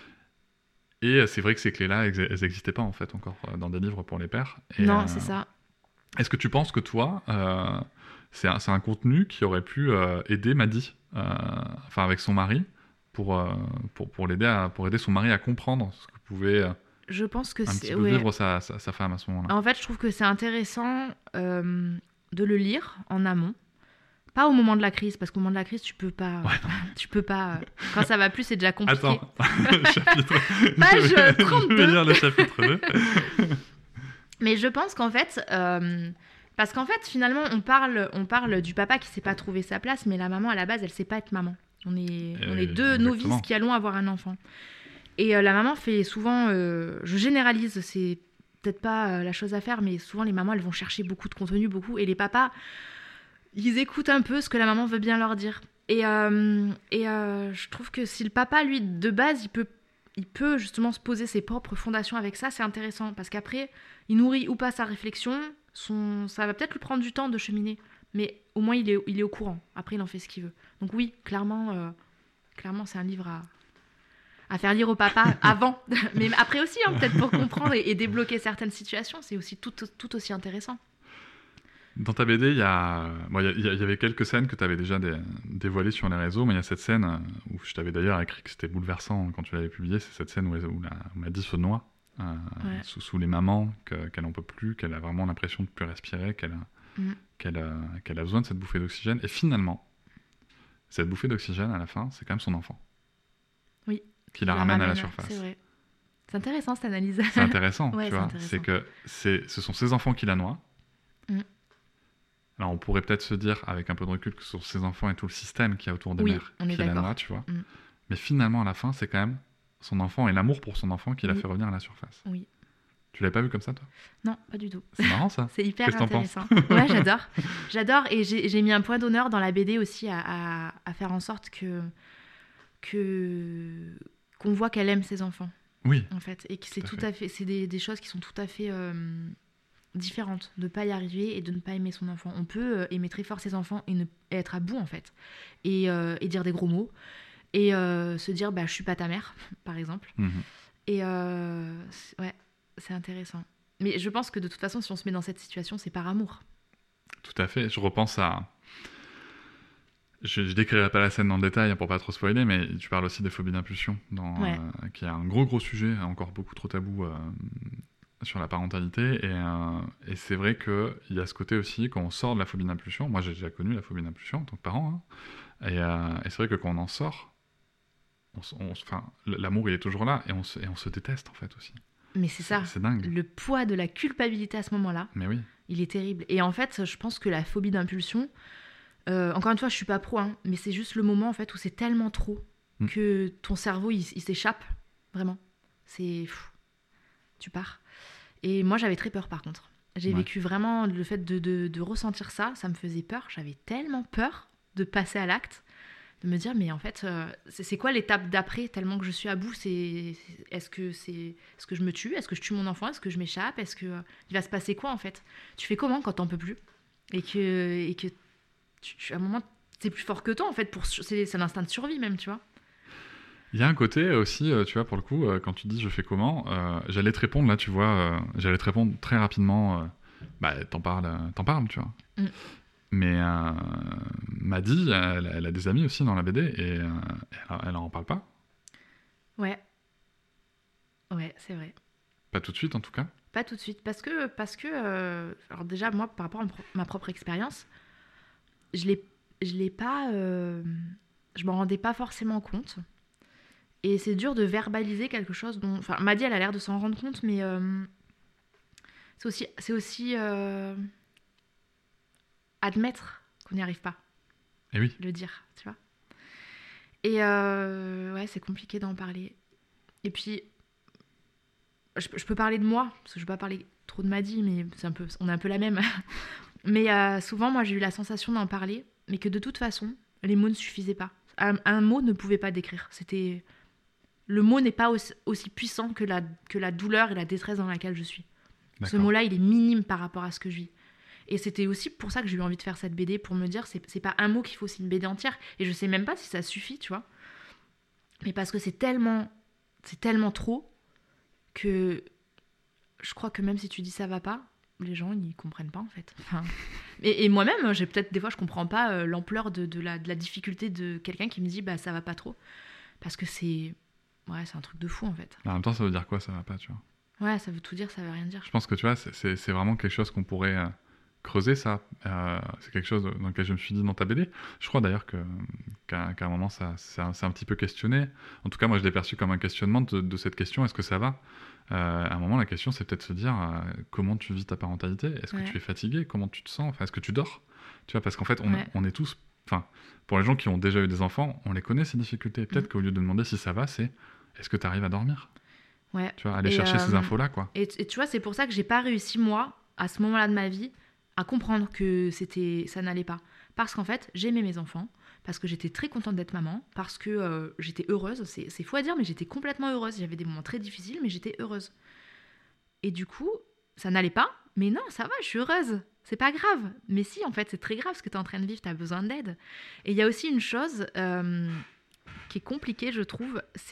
Et c'est vrai que ces clés-là, elles n'existaient pas en fait encore dans des livres pour les pères. Et, non, c'est ça. Est-ce que tu penses que toi, c'est un contenu qui aurait pu aider Maddy, avec son mari, pour aider son mari à comprendre ce que pouvait je pense que vivre sa femme à ce moment-là. En fait, je trouve que c'est intéressant de le lire en amont. Pas au moment de la crise, parce qu'au moment de la crise, tu peux pas. Ouais, tu peux pas. Quand ça va plus, c'est déjà compliqué. Attends, chapitre. Page 32. Je vais lire le chapitre 2. Mais je pense qu'en fait, parce qu'en fait, finalement, on parle du papa qui sait pas trouver sa place, mais la maman, à la base, elle sait pas être maman. On est deux novices qui allons avoir un enfant. Et la maman fait souvent, je généralise, c'est peut-être pas la chose à faire, mais souvent les mamans, elles vont chercher beaucoup de contenu, et les papas, ils écoutent un peu ce que la maman veut bien leur dire. Et je trouve que si le papa, lui, de base, il peut justement se poser ses propres fondations avec ça, c'est intéressant. Parce qu'après, il nourrit ou pas sa réflexion, ça va peut-être lui prendre du temps de cheminer. Mais au moins, il est au courant. Après, il en fait ce qu'il veut. Donc oui, clairement c'est un livre à faire lire au papa avant. Mais après aussi, hein, peut-être pour comprendre et débloquer certaines situations, c'est aussi tout aussi intéressant. Dans ta BD, il y avait quelques scènes que tu avais déjà dévoilées sur les réseaux, mais il y a cette scène où je t'avais d'ailleurs écrit que c'était bouleversant quand tu l'avais publiée, c'est cette scène où Maddy se noie sous les mamans, qu'elle n'en peut plus, qu'elle a vraiment l'impression de ne plus respirer, qu'elle a besoin de cette bouffée d'oxygène. Et finalement, cette bouffée d'oxygène, à la fin, c'est quand même son enfant. Oui. Qui la ramène à la surface. C'est vrai. C'est intéressant cette analyse. C'est intéressant, ouais, tu vois. C'est que ce sont ses enfants qui la noient. Alors on pourrait peut-être se dire, avec un peu de recul, que ce sont ses enfants et tout le système qui est autour des mères qui la noie, tu vois. Mais finalement, à la fin, c'est quand même son enfant et l'amour pour son enfant qui l'a fait revenir à la surface. Oui. Tu l'avais pas vu comme ça, toi ? Non, pas du tout. C'est marrant, ça. C'est hyper intéressant. Ouais, j'adore. Et j'ai mis un point d'honneur dans la BD aussi à faire en sorte qu'on voit qu'elle aime ses enfants. Oui. En fait, et que c'est des choses qui sont tout à fait différentes, de ne pas y arriver et de ne pas aimer son enfant. On peut aimer très fort ses enfants et être à bout, en fait, et dire des gros mots et se dire je suis pas ta mère, par exemple. Et ouais, c'est intéressant. Mais je pense que de toute façon, si on se met dans cette situation, c'est par amour. Tout à fait. Je repense à... Je décrirai pas la scène dans le détail pour pas trop spoiler, mais tu parles aussi des phobies d'impulsion, qui est un gros sujet, encore beaucoup trop tabou sur la parentalité. Et c'est vrai qu'il y a ce côté aussi, quand on sort de la phobie d'impulsion, moi j'ai déjà connu la phobie d'impulsion en tant que parent, hein, et c'est vrai que quand on en sort, l'amour il est toujours là, et on se déteste en fait aussi. Mais c'est ça, c'est dingue. Le poids de la culpabilité à ce moment-là, mais oui. Il est terrible. Et en fait, je pense que la phobie d'impulsion, encore une fois, je suis pas pro, hein, mais c'est juste le moment en fait où c'est tellement trop que ton cerveau il s'échappe, vraiment. C'est fou. Tu pars. Et moi, j'avais très peur par contre. J'ai vécu vraiment le fait de ressentir ça me faisait peur. J'avais tellement peur de passer à l'acte, de me dire mais en fait c'est quoi l'étape d'après, tellement que je suis à bout. Est-ce que je me tue, est-ce que je tue mon enfant, est-ce que je m'échappe, est-ce que il va se passer quoi en fait. Tu fais comment quand t'en peux plus et que à un moment c'est plus fort que toi en fait, c'est l'instinct de survie même, tu vois. Il y a un côté aussi, tu vois, pour le coup, quand tu dis je fais comment, j'allais te répondre là, tu vois, j'allais te répondre très rapidement, t'en parles, tu vois. Mais Maddy, elle a des amis aussi dans la BD et elle en parle pas. Ouais, c'est vrai. Pas tout de suite en tout cas. Pas tout de suite, parce que alors déjà moi par rapport à ma propre expérience, je l'ai pas, je m'en rendais pas forcément compte. Et c'est dur de verbaliser quelque chose dont... Enfin, Maddy, elle a l'air de s'en rendre compte, mais c'est aussi admettre qu'on n'y arrive pas. Et oui. Le dire, tu vois. Et ouais, c'est compliqué d'en parler. Et puis, je peux parler de moi, parce que je ne vais pas parler trop de Maddy, mais on est un peu la même. Mais souvent, moi, j'ai eu la sensation d'en parler, mais que de toute façon, les mots ne suffisaient pas. Un mot ne pouvait pas décrire. Le mot n'est pas aussi puissant que la douleur et la détresse dans laquelle je suis. D'accord. Ce mot-là, il est minime par rapport à ce que je vis. Et c'était aussi pour ça que j'ai eu envie de faire cette BD, pour me dire, c'est pas un mot qu'il faut, c'est une BD entière. Et je sais même pas si ça suffit, tu vois. Mais parce que c'est tellement trop que je crois que même si tu dis ça va pas, les gens, ils comprennent pas, en fait. Enfin, et moi-même, des fois, je comprends pas l'ampleur de la difficulté de quelqu'un qui me dit, ça va pas trop. Parce que c'est un truc de fou, en fait. En même temps, ça veut dire quoi, ça va pas, tu vois ? Ouais, ça veut tout dire, ça veut rien dire. Je pense que, tu vois, c'est vraiment quelque chose qu'on pourrait creuser, ça. C'est quelque chose dans lequel je me suis dit dans ta BD. Je crois d'ailleurs qu'à un moment, c'est un petit peu questionné. En tout cas, moi, je l'ai perçu comme un questionnement de cette question, est-ce que ça va ? À un moment, la question, c'est peut-être se dire comment tu vis ta parentalité ? Est-ce que tu es fatigué ? Comment tu te sens ? Enfin, est-ce que tu dors ? Tu vois, parce qu'en fait, on est tous... Enfin, pour les gens qui ont déjà eu des enfants, on les connaît, ces difficultés. Peut-être qu'au lieu de demander si ça va, c'est est-ce que tu arrives à dormir ? Ouais. Tu vois, aller chercher ces infos-là, quoi. Et tu vois, c'est pour ça que j'ai pas réussi, moi, à ce moment-là de ma vie, à comprendre que ça n'allait pas. Parce qu'en fait, j'aimais mes enfants, parce que j'étais très contente d'être maman, parce que j'étais heureuse. C'est fou à dire, mais j'étais complètement heureuse. J'avais des moments très difficiles, mais j'étais heureuse. Et du coup, ça n'allait pas. Mais non, ça va, je suis heureuse. C'est pas grave. Mais si, en fait, c'est très grave ce que tu es en train de vivre. Tu as besoin d'aide. Et il y a aussi une chose qui est compliquée, je trouve, c'est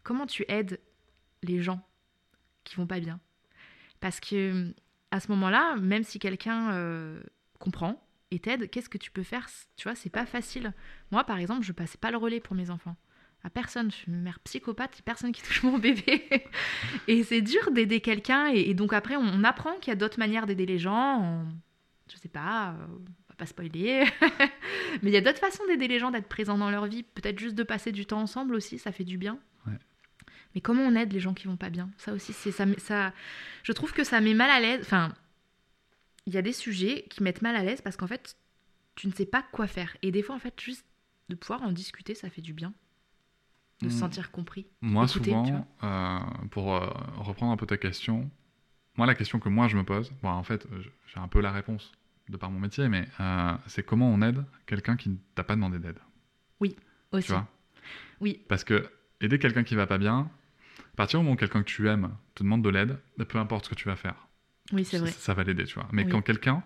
comment tu aides les gens qui vont pas bien. Parce que à ce moment-là, même si quelqu'un comprend et t'aide, qu'est-ce que tu peux faire? Tu vois, c'est pas facile. Moi, par exemple, je passais pas le relais pour mes enfants. À personne. Je suis une mère psychopathe, il y a personne qui touche mon bébé. Et c'est dur d'aider quelqu'un. Et donc après, on apprend qu'il y a d'autres manières d'aider les gens. Je sais pas, on va pas spoiler. Mais il y a d'autres façons d'aider les gens, d'être présents dans leur vie. Peut-être juste de passer du temps ensemble aussi, ça fait du bien. Ouais. Mais comment on aide les gens qui vont pas bien? Ça aussi, ça, je trouve que ça met mal à l'aise. Enfin, il y a des sujets qui mettent mal à l'aise parce qu'en fait, tu ne sais pas quoi faire. Et des fois, en fait, juste de pouvoir en discuter, ça fait du bien. De se sentir compris. Moi, écouter, souvent, pour reprendre un peu ta question, moi, la question que moi, je me pose, bon, en fait, j'ai un peu la réponse de par mon métier, mais c'est comment on aide quelqu'un qui ne t'a pas demandé d'aide. Oui, aussi. Tu vois? Oui. Parce que aider quelqu'un qui va pas bien, à partir du moment où quelqu'un que tu aimes te demande de l'aide, peu importe ce que tu vas faire, Oui, c'est vrai. ça va l'aider, tu vois. Mais Oui. quand quelqu'un,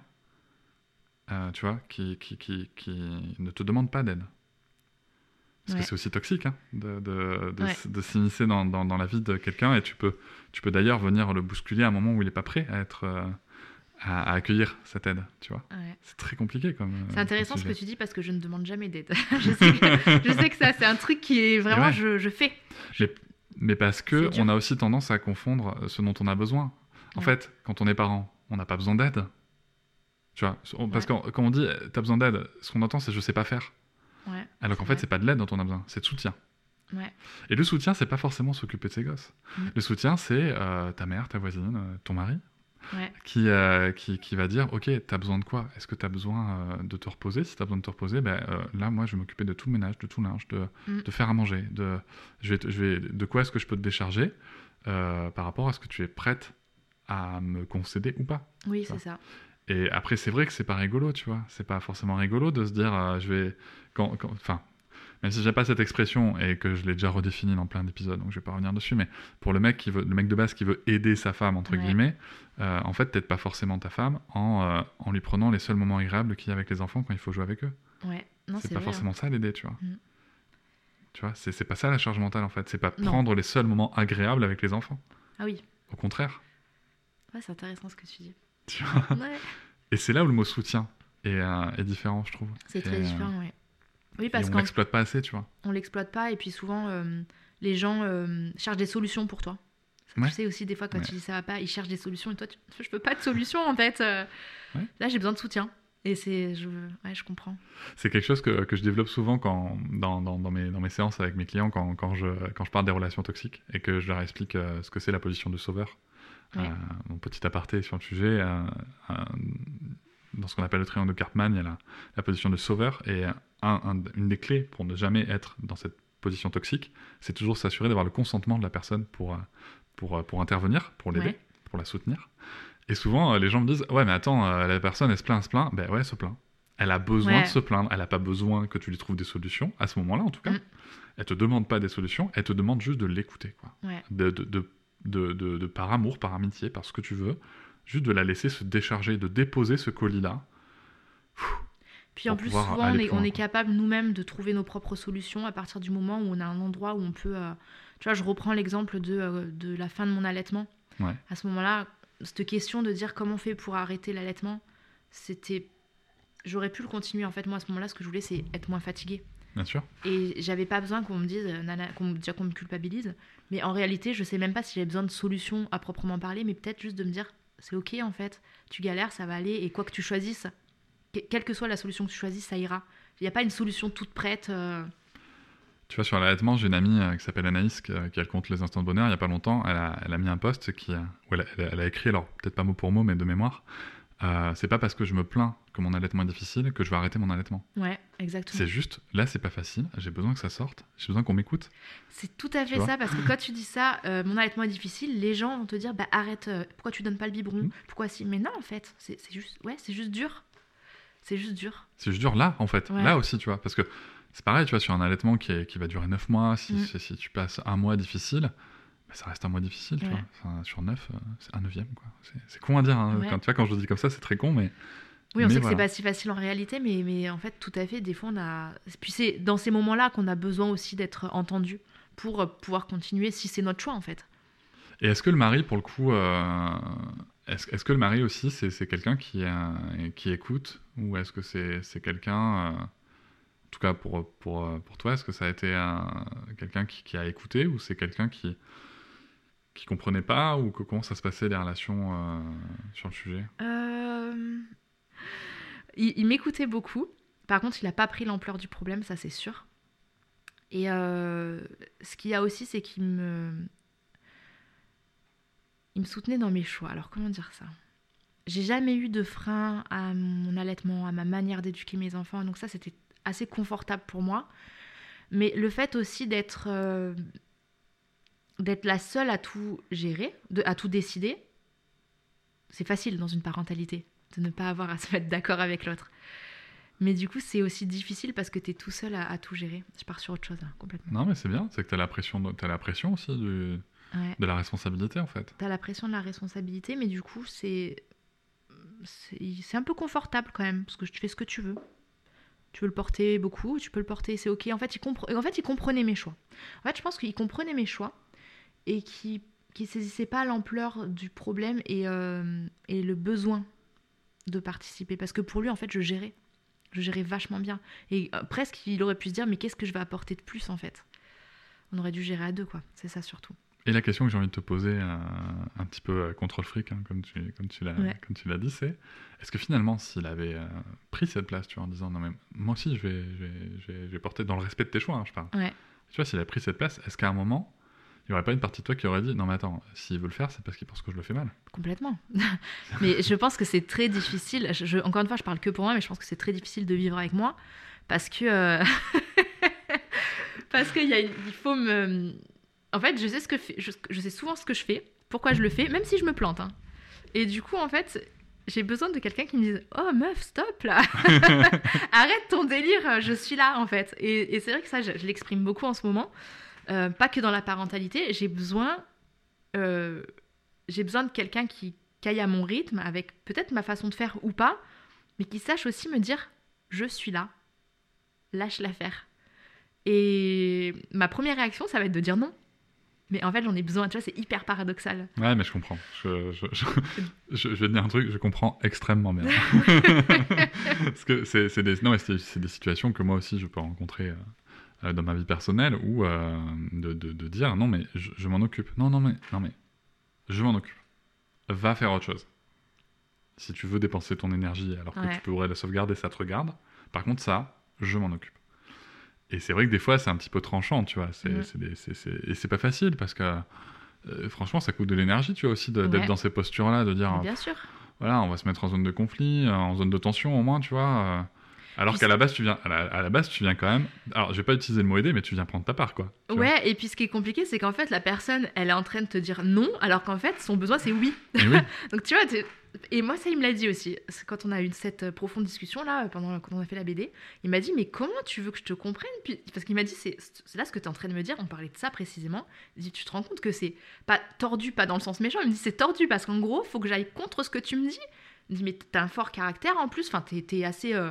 tu vois, qui ne te demande pas d'aide, parce que c'est aussi toxique hein, de s'immiscer dans la vie de quelqu'un, et tu peux d'ailleurs venir le bousculer à un moment où il n'est pas prêt à être à accueillir cette aide, tu vois. Ouais. C'est très compliqué comme c'est intéressant comme ce sujet. que tu dis parce que je ne demande jamais d'aide. je sais que ça, c'est un truc qui est vraiment, Ouais. je fais. Mais parce que C'est dur. on a aussi tendance à confondre ce dont on a besoin. En Ouais. fait, quand on est parent, on n'a pas besoin d'aide. Tu vois, parce que quand on dit t'as besoin d'aide, ce qu'on entend c'est je sais pas faire. Ouais, Alors qu'en c'est fait, vrai. c'est pas de l'aide dont on a besoin, c'est de soutien. Ouais. Et le soutien, c'est pas forcément s'occuper de ses gosses. Le soutien, c'est ta mère, ta voisine, ton mari, Ouais. qui va dire ok, t'as besoin de quoi? Est-ce que t'as besoin de te reposer? Si t'as besoin de te reposer, là, moi, je vais m'occuper de tout le ménage, de tout le linge, de faire à manger, de quoi est-ce que je peux te décharger par rapport à ce que tu es prête à me concéder ou pas. Oui, Ça. c'est ça. Et après, c'est vrai que c'est pas rigolo, tu vois. C'est pas forcément rigolo de se dire, enfin, même si j'ai pas cette expression et que je l'ai déjà redéfinie dans plein d'épisodes, donc je vais pas revenir dessus, mais pour le mec de base qui veut aider sa femme, entre Ouais. guillemets, en fait, t'aides pas forcément ta femme en lui prenant les seuls moments agréables qu'il y a avec les enfants quand il faut jouer avec eux. Ouais. Non, c'est c'est pas vrai, forcément ça l'aider, tu vois. Mm. Tu vois, c'est pas ça la charge mentale, en fait. C'est pas Non. prendre les seuls moments agréables avec les enfants. Ah oui. Au contraire. Ouais, c'est intéressant ce que tu dis. Tu vois. Ouais. Et c'est là où le mot soutien est différent, je trouve. C'est très différent, ouais. Oui, Et parce on qu'on l'exploite pas assez, tu vois. on l'exploite pas et puis souvent les gens cherchent des solutions pour toi. Parce que Ouais. Tu sais aussi des fois quand Ouais. tu dis ça va pas, ils cherchent des solutions et toi je veux pas de solution en fait. Ouais. Là j'ai besoin de soutien et je comprends. C'est quelque chose que je développe souvent dans mes séances avec mes clients quand je parle des relations toxiques et que je leur explique ce que c'est la position de sauveur. Ouais. Mon petit aparté sur le sujet, dans ce qu'on appelle le triangle de Karpman, il y a la position de sauveur, et une des clés pour ne jamais être dans cette position toxique, c'est toujours s'assurer d'avoir le consentement de la personne pour intervenir, pour l'aider, Ouais. pour la soutenir. Et souvent, les gens me disent « Ouais, mais attends, la personne, elle se plaint. » Ben ouais, elle se plaint. Elle a besoin Ouais. de se plaindre. Elle n'a pas besoin que tu lui trouves des solutions, à ce moment-là, en tout cas. Mm. Elle te demande pas des solutions, elle te demande juste de l'écouter, quoi. Ouais. De par amour, par amitié, par ce que tu veux, juste de la laisser se décharger, de déposer ce colis-là. Puis en pour plus, pouvoir souvent, aller on plus loin, est quoi. capable nous-mêmes de trouver nos propres solutions à partir du moment où on a un endroit où on peut... Tu vois, je reprends l'exemple de la fin de mon allaitement. Ouais. À ce moment-là, cette question de dire comment on fait pour arrêter l'allaitement, c'était... J'aurais pu le continuer. En fait, moi, à ce moment-là, ce que je voulais, c'est être moins fatiguée. Bien sûr. Et j'avais pas besoin qu'on me dise, qu'on me culpabilise. Mais en réalité, je sais même pas si j'avais besoin de solutions à proprement parler, mais peut-être juste de me dire, c'est ok en fait, tu galères, ça va aller, et quoi que tu choisisses, quelle que soit la solution que tu choisisses, ça ira. Il n'y a pas une solution toute prête. Tu vois, sur l'allaitement, j'ai une amie qui s'appelle Anaïs, qui elle compte les instants de bonheur. Il y a pas longtemps, elle a mis un post où elle a écrit, alors peut-être pas mot pour mot, mais de mémoire, c'est pas parce que je me plains que mon allaitement est difficile que je vais arrêter mon allaitement. Ouais, exactement. C'est juste, là, c'est pas facile, j'ai besoin que ça sorte, j'ai besoin qu'on m'écoute. C'est tout à Tu fait vois ça, parce que quand tu dis ça, mon allaitement est difficile, les gens vont te dire, bah arrête, pourquoi tu donnes pas le biberon, pourquoi si. Mais non, en fait, c'est juste dur. C'est juste dur. C'est juste dur là, en fait. Ouais. Là aussi, tu vois. Parce que c'est pareil, tu vois, sur un allaitement qui va durer 9 mois, si tu passes un mois difficile, bah, ça reste un mois difficile, tu Ouais. vois. Enfin, sur 9, c'est un 9e, quoi. C'est con à dire, hein. Ouais. Quand je le dis comme ça, c'est très con, mais... Oui, on mais sait que voilà. c'est pas si facile en réalité, mais en fait, tout à fait, des fois, on a... Puis c'est dans ces moments-là qu'on a besoin aussi d'être entendu pour pouvoir continuer si c'est notre choix en fait. Et est-ce que le mari, pour le coup, est-ce que le mari aussi, c'est quelqu'un qui écoute, ou est-ce que c'est quelqu'un, en tout cas pour toi, est-ce que ça a été quelqu'un qui a écouté, ou c'est quelqu'un qui comprenait pas, ou comment ça se passait les relations sur le sujet? Il m'écoutait beaucoup. Par contre, il n'a pas pris l'ampleur du problème, ça c'est sûr. Et ce qu'il y a aussi, c'est qu'il me soutenait dans mes choix. Alors, comment dire ça ? J'ai jamais eu de frein à mon allaitement, à ma manière d'éduquer mes enfants. Donc ça, c'était assez confortable pour moi. Mais le fait aussi d'être la seule à tout gérer, à tout décider, c'est facile dans une parentalité, de ne pas avoir à se mettre d'accord avec l'autre. Mais du coup, c'est aussi difficile parce que tu es tout seul à tout gérer. Je pars sur autre chose, complètement. Non, mais c'est bien, c'est que tu as la pression aussi de la responsabilité, en fait. Tu as la pression de la responsabilité, mais du coup, c'est un peu confortable quand même, parce que tu fais ce que tu veux. Tu veux le porter beaucoup, tu peux le porter, c'est ok. En fait, il comprenait mes choix. En fait, je pense qu'il comprenait mes choix et qu'il saisissait pas l'ampleur du problème et le besoin de participer. Parce que pour lui, en fait, je gérais vachement bien. Et presque, il aurait pu se dire, mais qu'est-ce que je vais apporter de plus, en fait ? On aurait dû gérer à deux, quoi. C'est ça, surtout. Et la question que j'ai envie de te poser, un petit peu contrôle fric, hein, comme tu l'as dit, c'est est-ce que finalement, s'il avait pris cette place, tu vois, en disant non mais moi aussi je vais porter dans le respect de tes choix, hein, je parle. Ouais. Tu vois, s'il avait pris cette place, est-ce qu'à un moment, il n'y aurait pas une partie de toi qui aurait dit non mais attends, s'il veut le faire, c'est parce qu'il pense que je le fais mal. Complètement. Mais je pense que c'est très difficile. Encore une fois, je parle que pour moi, mais je pense que c'est très difficile de vivre avec moi parce que parce qu'il faut me. En fait, je sais souvent ce que je fais, pourquoi je le fais, même si je me plante. Hein. Et du coup, en fait, j'ai besoin de quelqu'un qui me dise « Oh, meuf, stop, là arrête ton délire, je suis là, en fait. » Et c'est vrai que ça, je l'exprime beaucoup en ce moment. Pas que dans la parentalité. J'ai besoin de quelqu'un qui aille à mon rythme, avec peut-être ma façon de faire ou pas, mais qui sache aussi me dire « Je suis là, lâche l'affaire. » Et ma première réaction, ça va être de dire non. Mais en fait, j'en ai besoin. Tu vois, c'est hyper paradoxal. Ouais, mais je comprends. Je vais te dire un truc, je comprends extrêmement bien. Parce que c'est des situations que moi aussi, je peux rencontrer dans ma vie personnelle où de dire non, mais je m'en occupe. Non, mais je m'en occupe. Va faire autre chose. Si tu veux dépenser ton énergie alors que tu pourrais la sauvegarder, ça te regarde. Par contre, ça, je m'en occupe. Et c'est vrai que des fois, c'est un petit peu tranchant, tu vois. Et c'est pas facile parce que, franchement, ça coûte de l'énergie, tu vois, aussi d'être dans ces postures-là, de dire... Bien sûr. Voilà, on va se mettre en zone de conflit, en zone de tension au moins, tu vois. Alors qu'à la base, tu viens quand même... Alors, je vais pas utiliser le mot aider, mais tu viens prendre ta part, quoi. Ouais, et puis ce qui est compliqué, c'est qu'en fait, la personne, elle est en train de te dire non, alors qu'en fait, son besoin, c'est oui. Et oui. Donc, tu vois... Et moi, ça, il me l'a dit aussi. C'est quand on a eu cette profonde discussion-là, quand on a fait la BD, il m'a dit, mais comment tu veux que je te comprenne ? Parce qu'il m'a dit, c'est là ce que tu es en train de me dire, on parlait de ça précisément. Il dit, tu te rends compte que c'est pas tordu, pas dans le sens méchant, il me dit, c'est tordu parce qu'en gros, il faut que j'aille contre ce que tu me dis. Il me dit, mais t'as un fort caractère en plus, enfin, j'étais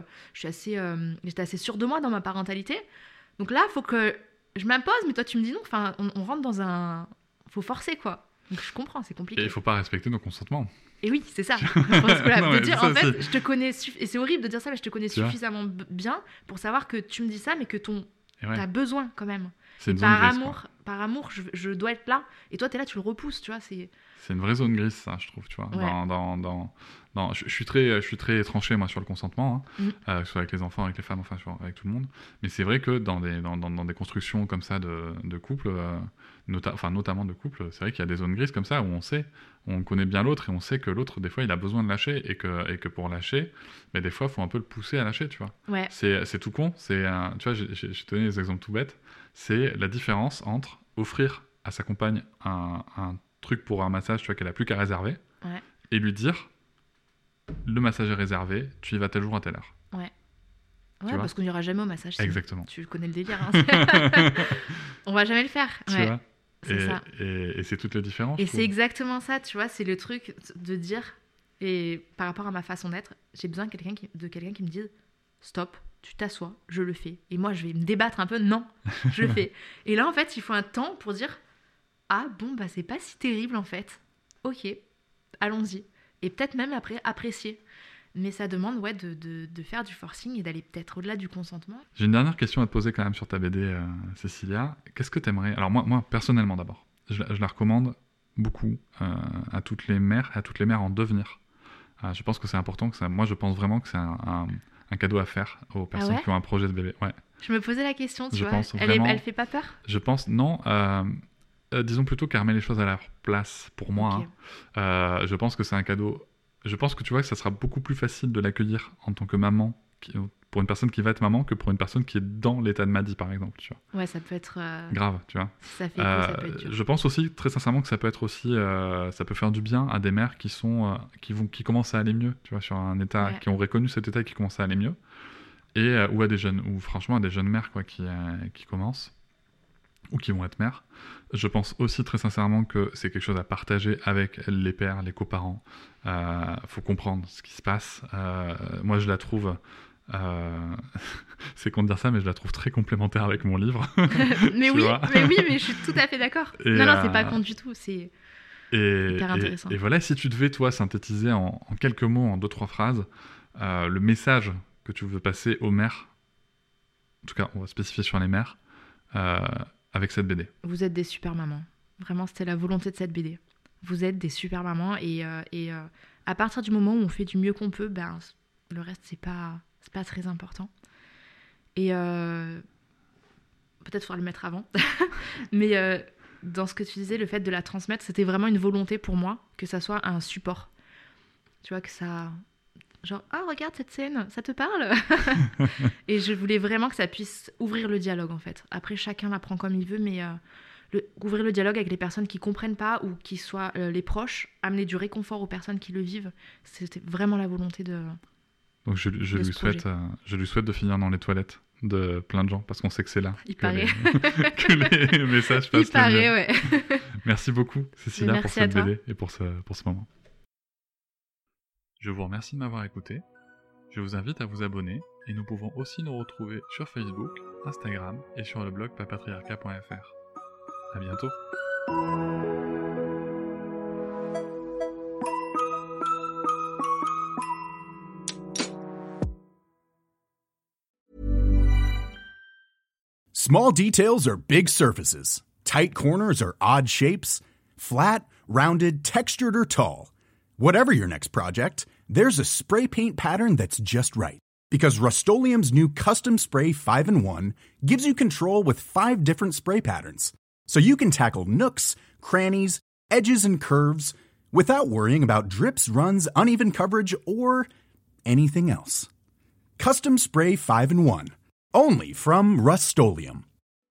assez sûre de moi dans ma parentalité. Donc là, il faut que je m'impose, mais toi, tu me dis non, enfin, on rentre dans un... faut forcer, quoi. Donc je comprends, c'est compliqué. Et il faut pas respecter nos consentements. Et oui, c'est ça. Je pense que là, de dire, en fait, je te connais... Et c'est horrible de dire ça, mais je te connais suffisamment bien pour savoir que tu me dis ça, mais que t'as besoin quand même. C'est une zone grise, par amour, je dois être là. Et toi, t'es là, tu le repousses, tu vois. C'est une vraie zone grise, ça, je trouve, tu vois. Ouais. Je suis très tranché, moi, sur le consentement, hein, que ce soit avec les enfants, avec les femmes, enfin, avec tout le monde. Mais c'est vrai que dans des constructions comme ça de couple, notamment de couple, c'est vrai qu'il y a des zones grises comme ça où on connaît bien l'autre et on sait que l'autre, des fois, il a besoin de lâcher et que pour lâcher, mais des fois, il faut un peu le pousser à lâcher, tu vois. Ouais. C'est tout con. Tu vois, j'ai donné des exemples tout bêtes. C'est la différence entre offrir à sa compagne un truc pour un massage, tu vois, qu'elle a plus qu'à réserver, et lui dire le massage est réservé, tu y vas tel jour à telle heure. Ouais, parce qu'on n'ira jamais au massage. Exactement. Tu connais le délire. Hein. On va jamais le faire. Tu vois, et c'est toute la différence. Et c'est exactement ça, tu vois, c'est le truc de dire, et par rapport à ma façon d'être, j'ai besoin de quelqu'un qui me dise stop, tu t'assois, je le fais. Et moi, je vais me débattre un peu, non, je le fais. Et là, en fait, il faut un temps pour dire, ah bon, bah c'est pas si terrible en fait. Ok, allons-y. Et peut-être même après apprécier. Mais ça demande de faire du forcing et d'aller peut-être au-delà du consentement. J'ai une dernière question à te poser quand même sur ta BD, Cécilia. Qu'est-ce que t'aimerais... Alors moi, personnellement d'abord, je la recommande beaucoup à toutes les mères en devenir. Je pense que c'est important, moi je pense vraiment que c'est un cadeau à faire aux personnes qui ont un projet de bébé. Ouais. Je me posais la question, tu vois. Pense vraiment, elle fait pas peur ? Je pense, non. Disons plutôt qu'elle remet les choses à leur place pour moi. Okay. Je pense que c'est un cadeau. Je pense que tu vois que ça sera beaucoup plus facile de l'accueillir en tant que maman, pour une personne qui va être maman, que pour une personne qui est dans l'état de Maddy, par exemple. Tu vois. Ouais, ça peut être... grave, tu vois. Ça fait écho, ça peut être dur. Je pense aussi, très sincèrement, que ça peut être aussi... ça peut faire du bien à des mères qui commencent à aller mieux, tu vois, sur un état... qui ont reconnu cet état et qui commencent à aller mieux. Et, ou à des jeunes... Ou franchement, à des jeunes mères, quoi, qui commencent ou qui vont être mères. Je pense aussi très sincèrement que c'est quelque chose à partager avec les pères, les coparents. Faut comprendre ce qui se passe. Moi, je la trouve... c'est con de dire ça, mais je la trouve très complémentaire avec mon livre. mais oui, mais je suis tout à fait d'accord. Non, c'est pas con du tout. C'est hyper intéressant. Et voilà, si tu devais, toi, synthétiser en quelques mots, en 2-3 phrases, le message que tu veux passer aux mères, en tout cas, on va spécifier sur les mères, avec cette BD. Vous êtes des super mamans. Vraiment, c'était la volonté de cette BD. Vous êtes des super mamans et à partir du moment où on fait du mieux qu'on peut, ben, le reste, c'est pas très important. Et peut-être faudra le mettre avant. Mais dans ce que tu disais, le fait de la transmettre, c'était vraiment une volonté pour moi que ça soit un support. Tu vois, que ça... Genre, ah, regarde cette scène, ça te parle ? Et je voulais vraiment que ça puisse ouvrir le dialogue, en fait. Après, chacun l'apprend comme il veut, mais ouvrir le dialogue avec les personnes qui comprennent pas ou qui soient les proches, amener du réconfort aux personnes qui le vivent. C'était vraiment la volonté de... Donc je lui souhaite de finir dans les toilettes de plein de gens, parce qu'on sait que c'est là que les messages passent. Il paraît, ouais. Merci beaucoup, Cécilia, pour cette BD et pour ce moment. Je vous remercie de m'avoir écouté. Je vous invite à vous abonner et nous pouvons aussi nous retrouver sur Facebook, Instagram et sur le blog papatriarca.fr. À bientôt. Small details are big surfaces. Tight corners are odd shapes. Flat, rounded, textured, or tall. Whatever your next project, there's a spray paint pattern that's just right. Because Rust-Oleum's new Custom Spray 5-in-1 gives you control with 5 different spray patterns. So you can tackle nooks, crannies, edges, and curves without worrying about drips, runs, uneven coverage, or anything else. Custom Spray 5-in-1. Only from Rust-Oleum.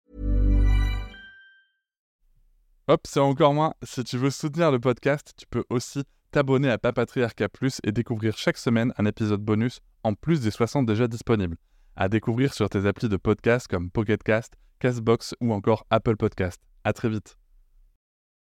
Hop, c'est encore moins. Si tu veux soutenir le podcast, tu peux aussi t'abonner à Papatriarca Plus et découvrir chaque semaine un épisode bonus en plus des 60 déjà disponibles. À découvrir sur tes applis de podcast comme Pocket Cast, Castbox ou encore Apple Podcast. À très vite.